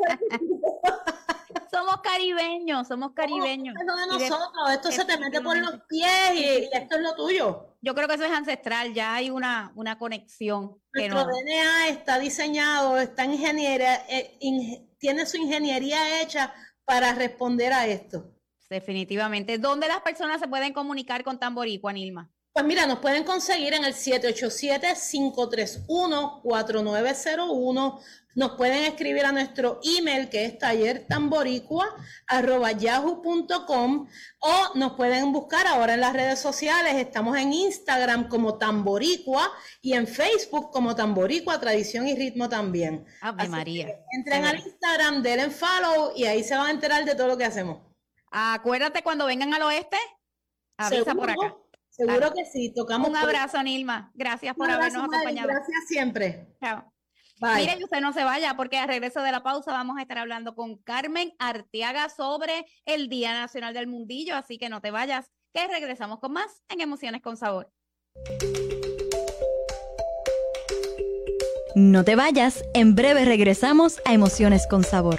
somos caribeños, somos caribeños. Eso de nosotros, de, esto se te mete por los pies y, y esto es lo tuyo. Yo creo que eso es ancestral, ya hay una, una conexión. Nuestro que no... D N A está diseñado, está ingeniería, eh, in, tiene su ingeniería hecha para responder a esto. Definitivamente. ¿Dónde las personas se pueden comunicar con Tamboricua, Nilma? Pues mira, nos pueden conseguir en el siete ocho siete, cinco tres uno, cuatro nueve cero uno. Nos pueden escribir a nuestro email que es tallertamboricua arroba yahoo punto com o nos pueden buscar ahora en las redes sociales. Estamos en Instagram como Tamboricua y en Facebook como Tamboricua Tradición y Ritmo también. Ave María. Entren al Instagram, denle follow y ahí se van a enterar de todo lo que hacemos. Acuérdate cuando vengan al oeste, avisa ¿Seguro? por acá. Seguro claro. que sí. Tocamos un abrazo, por... Nilma. Gracias por abrazo, habernos acompañado. Gracias siempre. Chao. Bye. Mire, usted no se vaya porque al regreso de la pausa vamos a estar hablando con Carmen Arteaga sobre el Día Nacional del Mundillo, así que no te vayas, que regresamos con más en Emociones con Sabor. No te vayas, en breve regresamos a Emociones con Sabor.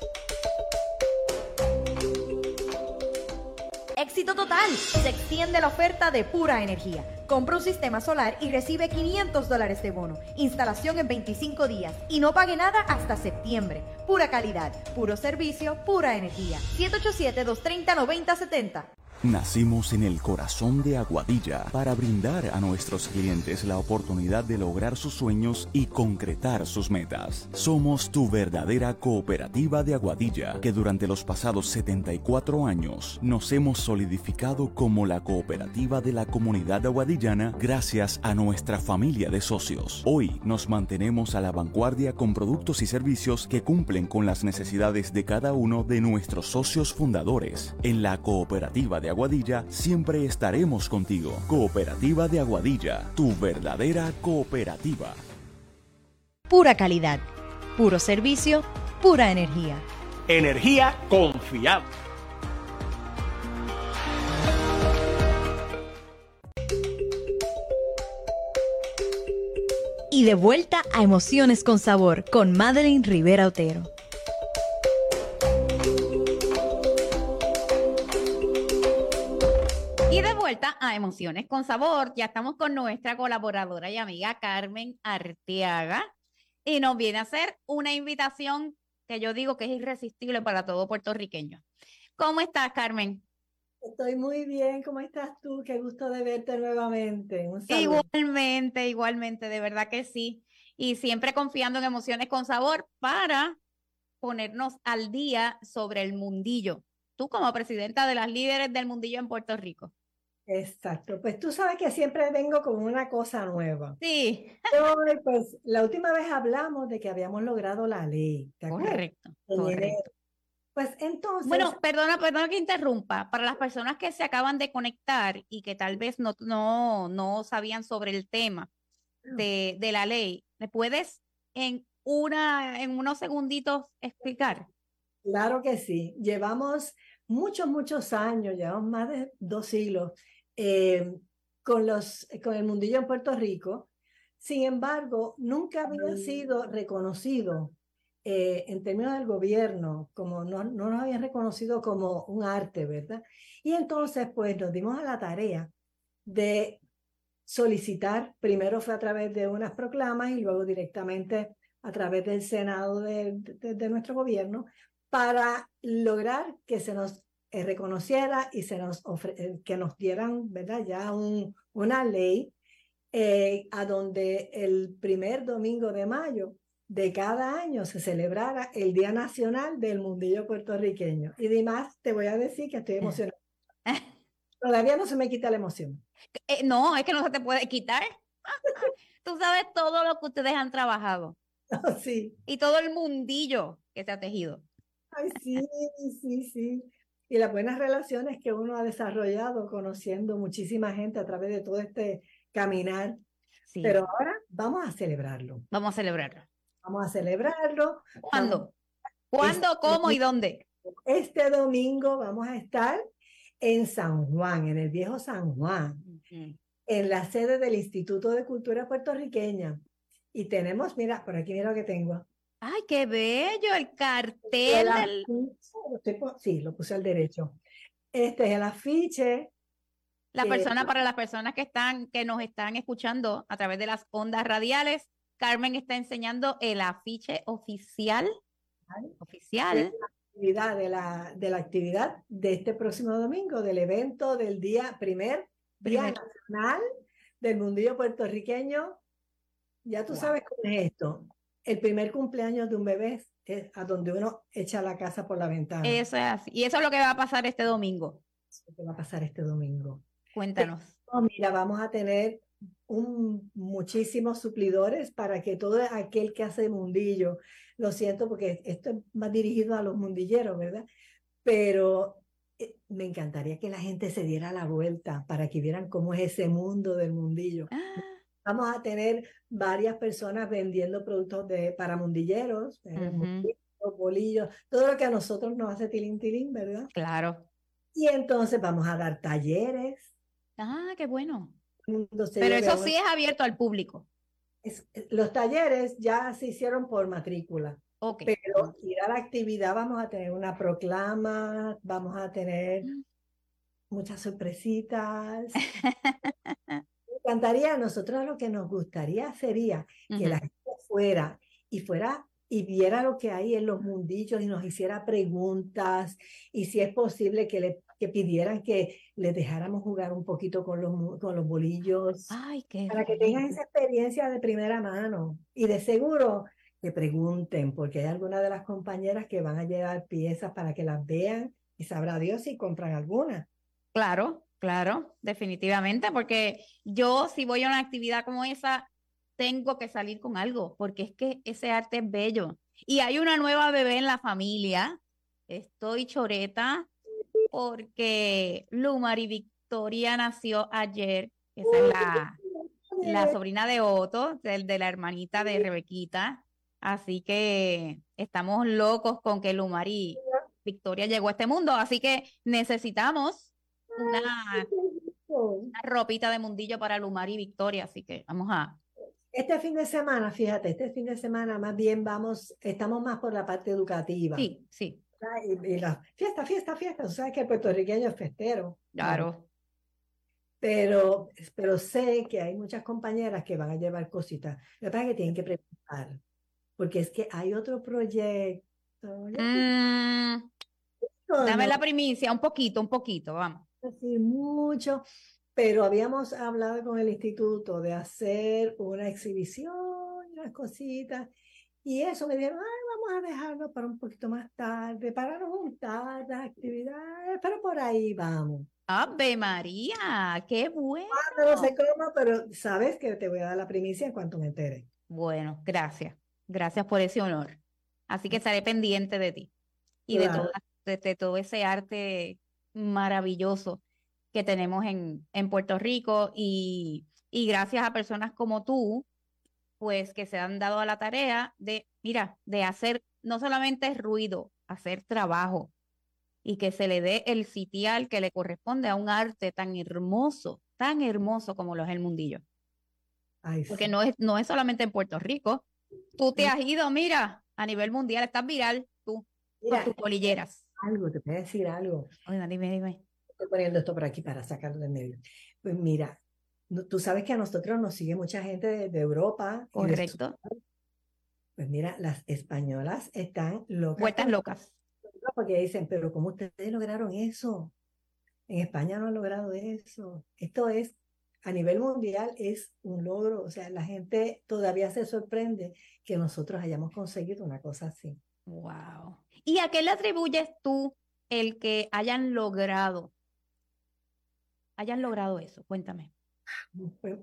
Éxito total, se extiende la oferta de Pura Energía. Compra un sistema solar y recibe quinientos dólares de bono. Instalación en veinticinco días y no pague nada hasta septiembre. Pura calidad, puro servicio, pura energía. siete ocho siete, dos tres cero, nueve cero siete cero. Nacimos en el corazón de Aguadilla para brindar a nuestros clientes la oportunidad de lograr sus sueños y concretar sus metas. Somos tu verdadera cooperativa de Aguadilla, que durante los pasados setenta y cuatro años nos hemos solidificado como la cooperativa de la comunidad aguadillana gracias a nuestra familia de socios. Hoy nos mantenemos a la vanguardia con productos y servicios que cumplen con las necesidades de cada uno de nuestros socios fundadores. En la cooperativa de Aguadilla siempre estaremos contigo. Cooperativa de Aguadilla, tu verdadera cooperativa. Pura calidad, puro servicio, pura energía. Energía confiable. Y de vuelta a Emociones con Sabor con Madeline Rivera Otero. Y de vuelta a Emociones con Sabor, ya estamos con nuestra colaboradora y amiga Carmen Arteaga y nos viene a hacer una invitación que yo digo que es irresistible para todo puertorriqueño. ¿Cómo estás, Carmen? Estoy muy bien, ¿cómo estás tú? Qué gusto de verte nuevamente. Un saludo. Igualmente, igualmente, de verdad que sí. Y siempre confiando en Emociones con Sabor para ponernos al día sobre el mundillo. Tú como presidenta de las líderes del mundillo en Puerto Rico. Exacto, pues tú sabes que siempre vengo con una cosa nueva. Sí. Hoy, pues la última vez hablamos de que habíamos logrado la ley. ¿Te acuerdas? Correcto, correcto. Pues entonces... Bueno, perdona, perdona que interrumpa. Para las personas que se acaban de conectar y que tal vez no, no, no sabían sobre el tema de, de la ley, ¿me puedes en, una, en unos segunditos explicar? Claro que sí. Llevamos muchos, muchos años, llevamos más de dos siglos, eh, con, los, con el mundillo en Puerto Rico. Sin embargo, nunca había sido reconocido eh, en términos del gobierno, como no, no nos habían reconocido como un arte, ¿verdad? Y entonces, pues, nos dimos a la tarea de solicitar, primero fue a través de unas proclamas y luego directamente a través del Senado de, de, de nuestro gobierno, para lograr que se nos eh, reconociera y se nos ofre que nos dieran, ¿verdad?, ya un, una ley eh, a donde el primer domingo de mayo de cada año se celebrara el Día Nacional del Mundillo Puertorriqueño. Y además te voy a decir que estoy emocionada. Todavía no se me quita la emoción. Eh, no, es que no se te puede quitar. Tú sabes todo lo que ustedes han trabajado. Oh, sí. Y todo el mundillo que se ha tejido. Ay, sí, sí, sí. Y las buenas relaciones que uno ha desarrollado conociendo muchísima gente a través de todo este caminar. Sí. Pero ahora vamos a celebrarlo. Vamos a celebrarlo. Vamos a celebrarlo. ¿Cuándo? ¿Cuándo, este, cómo y dónde? Este domingo vamos a estar en San Juan, en el viejo San Juan, uh-huh. en la sede del Instituto de Cultura Puertorriqueña. Y tenemos, mira, por aquí mira lo que tengo. ¡Ay, qué bello! El cartel. El del... Sí, lo puse al derecho. Este es el afiche. La que... persona, para las personas que están, que nos están escuchando a través de las ondas radiales, Carmen está enseñando el afiche oficial. Ay, oficial. De la actividad, de la, de la actividad de este próximo domingo, del evento del día, primer Día primer. Nacional del Mundillo Puertorriqueño. Ya tú wow. sabes cómo es esto. El primer cumpleaños de un bebé es a donde uno echa la casa por la ventana. Eso es así. Y eso es lo que va a pasar este domingo. Eso es lo que va a pasar este domingo. Cuéntanos. Pero, mira, vamos a tener un, muchísimos suplidores para que todo aquel que hace mundillo, lo siento porque esto es más dirigido a los mundilleros, ¿verdad? Pero eh, me encantaría que la gente se diera la vuelta para que vieran cómo es ese mundo del mundillo. Ah. Vamos a tener varias personas vendiendo productos de, para mundilleros, uh-huh. eh, mundillos, bolillos, todo lo que a nosotros nos hace tilín, tilín, ¿verdad? Claro. Y entonces vamos a dar talleres. Ah, qué bueno. Pero eso sí es abierto al público. Es, los talleres ya se hicieron por matrícula. Okay. Pero ir a la actividad vamos a tener una proclama, vamos a tener mm. muchas sorpresitas. Me encantaría, a nosotros lo que nos gustaría sería uh-huh. que la gente fuera y fuera y viera lo que hay en los mundillos y nos hiciera preguntas y si es posible que le que pidieran que les dejáramos jugar un poquito con los, con los bolillos. Ay, qué para que tengan esa experiencia de primera mano y de seguro que pregunten, porque hay algunas de las compañeras que van a llevar piezas para que las vean y sabrá Dios si compran alguna. Claro. Claro, definitivamente, porque yo si voy a una actividad como esa, tengo que salir con algo, porque es que ese arte es bello. Y hay una nueva bebé en la familia, estoy choreta, porque Lumari Victoria nació ayer, esa es la, la sobrina de Otto, de, de la hermanita de Rebequita, así que estamos locos con que Lumari Victoria llegó a este mundo, así que necesitamos Una, una ropita de mundillo para Lumari y Victoria, así que vamos a... Este fin de semana, fíjate, este fin de semana más bien vamos, estamos más por la parte educativa. Sí, sí. Y, y la fiesta, fiesta, fiesta, tú sabes que el puertorriqueño es festero. Claro. ¿no? Pero, pero sé que hay muchas compañeras que van a llevar cositas. Lo que pasa es que tienen que preguntar, porque es que hay otro proyecto. Mm, dame no. la primicia, un poquito, un poquito, vamos. Sí, mucho, pero habíamos hablado con el instituto de hacer una exhibición, unas cositas, y eso me dijeron, ay, vamos a dejarlo para un poquito más tarde, para no juntar las actividades, pero por ahí vamos. ¡Ave María! ¡Qué bueno! Ah, no sé cómo, pero sabes que te voy a dar la primicia en cuanto me entere. Bueno, gracias. Gracias por ese honor. Así que estaré pendiente de ti y claro. de, todo, de, de todo ese arte maravilloso que tenemos en, en Puerto Rico y, y gracias a personas como tú, pues que se han dado a la tarea de, mira, de hacer no solamente ruido, hacer trabajo y que se le dé el sitial que le corresponde a un arte tan hermoso, tan hermoso como lo es el mundillo. Ay, Porque sí. no es, no es solamente en Puerto Rico. Tú te has ido, mira, a nivel mundial, estás viral tú, Mira, con tus polilleras. Algo, te voy a decir algo. Oiga, dime, dime. Estoy poniendo esto por aquí para sacarlo del medio. Pues mira, no- tú sabes que a nosotros nos sigue mucha gente de, de Europa. y de Correcto. Sudamérica. Pues mira, las españolas están locas. Vueltas con- locas. Porque dicen, pero ¿cómo ustedes lograron eso? En España no han logrado eso. Esto es, a nivel mundial, es un logro. O sea, la gente todavía se sorprende que nosotros hayamos conseguido una cosa así. Wow. ¿Y a qué le atribuyes tú el que hayan logrado, hayan logrado eso? Cuéntame. Pues,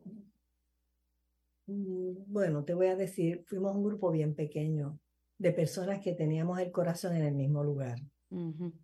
mm, bueno, te voy a decir, fuimos un grupo bien pequeño de personas que teníamos el corazón en el mismo lugar. Ujú.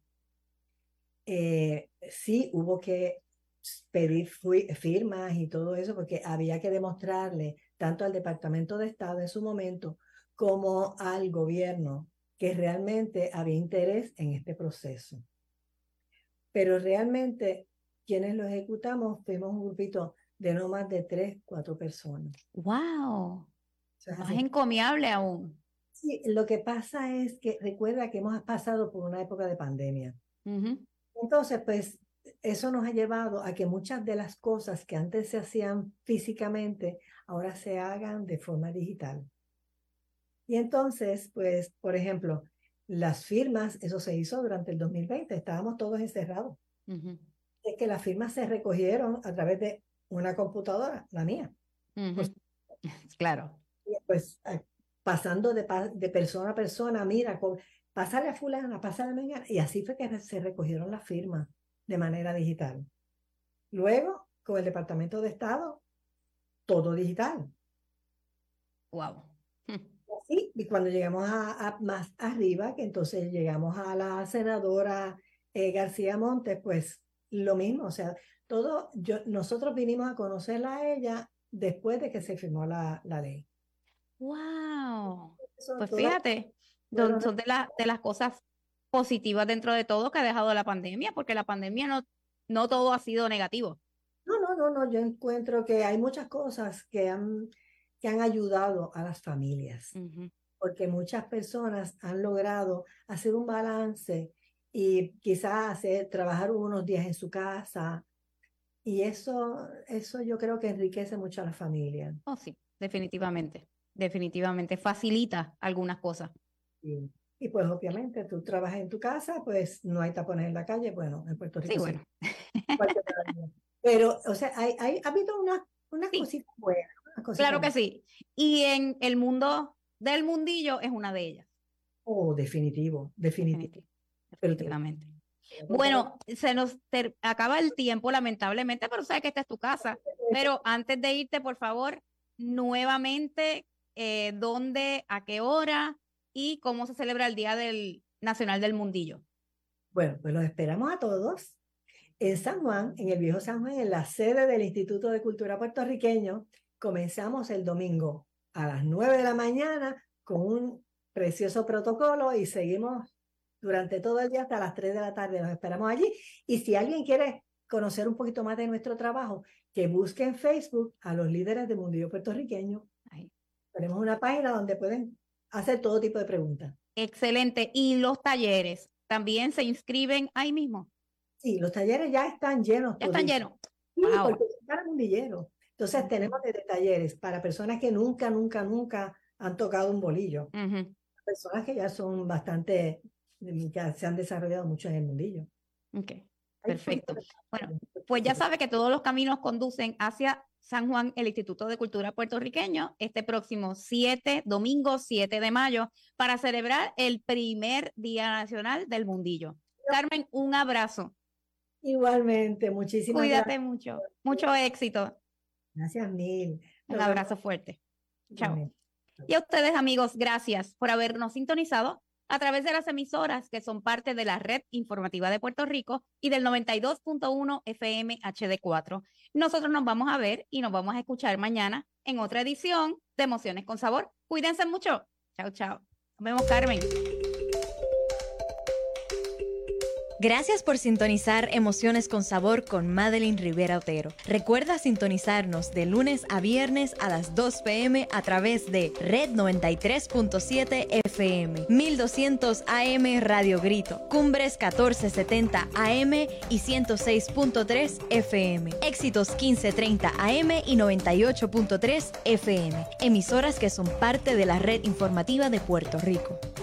Eh, sí, hubo que pedir fui- firmas y todo eso porque había que demostrarle tanto al Departamento de Estado en su momento como al gobierno que realmente había interés en este proceso. Pero realmente quienes lo ejecutamos fuimos un grupito de no más de tres, cuatro personas. Wow. Eso es Más así. encomiable aún. Sí, lo que pasa es que recuerda que hemos pasado por una época de pandemia. Ujú. Entonces, pues eso nos ha llevado a que muchas de las cosas que antes se hacían físicamente, ahora se hagan de forma digital. Y entonces, pues, por ejemplo, las firmas, eso se hizo durante el dos mil veinte, estábamos todos encerrados. Ujú. Es que las firmas se recogieron a través de una computadora, la mía. Ujú. Pues, Claro. y, pues a- pasando de, pa- de persona a persona, mira, con, pásale a fulana, pásale a mengana, y así fue que re- se recogieron las firmas de manera digital. Luego, con el Departamento de Estado, todo digital. Wow. Así, y cuando llegamos a, a más arriba, que entonces llegamos a la senadora eh, García Montes, pues lo mismo, o sea, todo, yo, nosotros vinimos a conocerla a ella después de que se firmó la, la ley. Wow. Eso, Pues todas fíjate, fueron don- son de, la- de las cosas positivas dentro de todo que ha dejado la pandemia, porque la pandemia no, no todo ha sido negativo. No, no, no, no, yo encuentro que hay muchas cosas que han, que han ayudado a las familias, Ujú. porque muchas personas han logrado hacer un balance y quizás hacer, trabajar unos días en su casa, y eso, eso yo creo que enriquece mucho a la familia. Oh, sí, definitivamente. Definitivamente. Facilita algunas cosas. Y, y pues obviamente tú trabajas en tu casa, pues no hay tapones en la calle, bueno, en Puerto Rico Sí, sí. bueno. Cualquier día. Pero, o sea, hay, hay, ha habido unas unas Sí. cositas buenas, unas cositas Claro que buenas. sí. Y en el mundo del mundillo es una de ellas. Oh, definitivo, definitivo. Definiti- Pero te- Definitivamente. Bueno, se nos ter- acaba el tiempo, lamentablemente, pero sabes que esta es tu casa. Pero antes de irte, por favor, nuevamente, eh, ¿dónde, a qué hora y cómo se celebra el Día del Nacional del Mundillo? Bueno, pues los esperamos a todos en San Juan, en el viejo San Juan, en la sede del Instituto de Cultura Puertorriqueño. Comenzamos el domingo a las nueve de la mañana con un precioso protocolo y seguimos durante todo el día hasta las tres de la tarde. Los esperamos allí. Y si alguien quiere conocer un poquito más de nuestro trabajo, que busque en Facebook a los líderes del mundillo puertorriqueño. Ahí. Tenemos una página donde pueden hacer todo tipo de preguntas. Excelente. ¿Y los talleres también se inscriben ahí mismo? Sí, los talleres ya están llenos. Ya están toditos. llenos. Sí, Wow. porque es para mundilleros. Entonces tenemos desde talleres para personas que nunca, nunca, nunca han tocado un bolillo. Ujú. Personas que ya son bastante, que se han desarrollado mucho en el mundillo. Ok, Hay perfecto. cosas- Bueno, pues ya sabe que todos los caminos conducen hacia San Juan, el Instituto de Cultura Puertorriqueño, este próximo siete, domingo siete de mayo, para celebrar el primer Día Nacional del Mundillo. Carmen, un abrazo. Igualmente, muchísimas Cuídate gracias. mucho. Mucho éxito. Gracias mil. Un Nos vemos. abrazo fuerte. Chao. Igualmente. Y a ustedes, amigos, gracias por habernos sintonizado a través de las emisoras que son parte de la Red Informativa de Puerto Rico y del noventa y dos punto uno F M H D cuatro. Nosotros nos vamos a ver y nos vamos a escuchar mañana en otra edición de Emociones con Sabor. Cuídense mucho. Chao, chao. Nos vemos, Carmen. Gracias por sintonizar Emociones con Sabor con Madeline Rivera Otero. Recuerda sintonizarnos de lunes a viernes a las dos p m a través de Red noventa y tres punto siete F M, mil doscientos A M Radio Grito, Cumbres catorce setenta A M y ciento seis punto tres F M, Éxitos quince treinta A M y noventa y ocho punto tres F M, emisoras que son parte de la red informativa de Puerto Rico.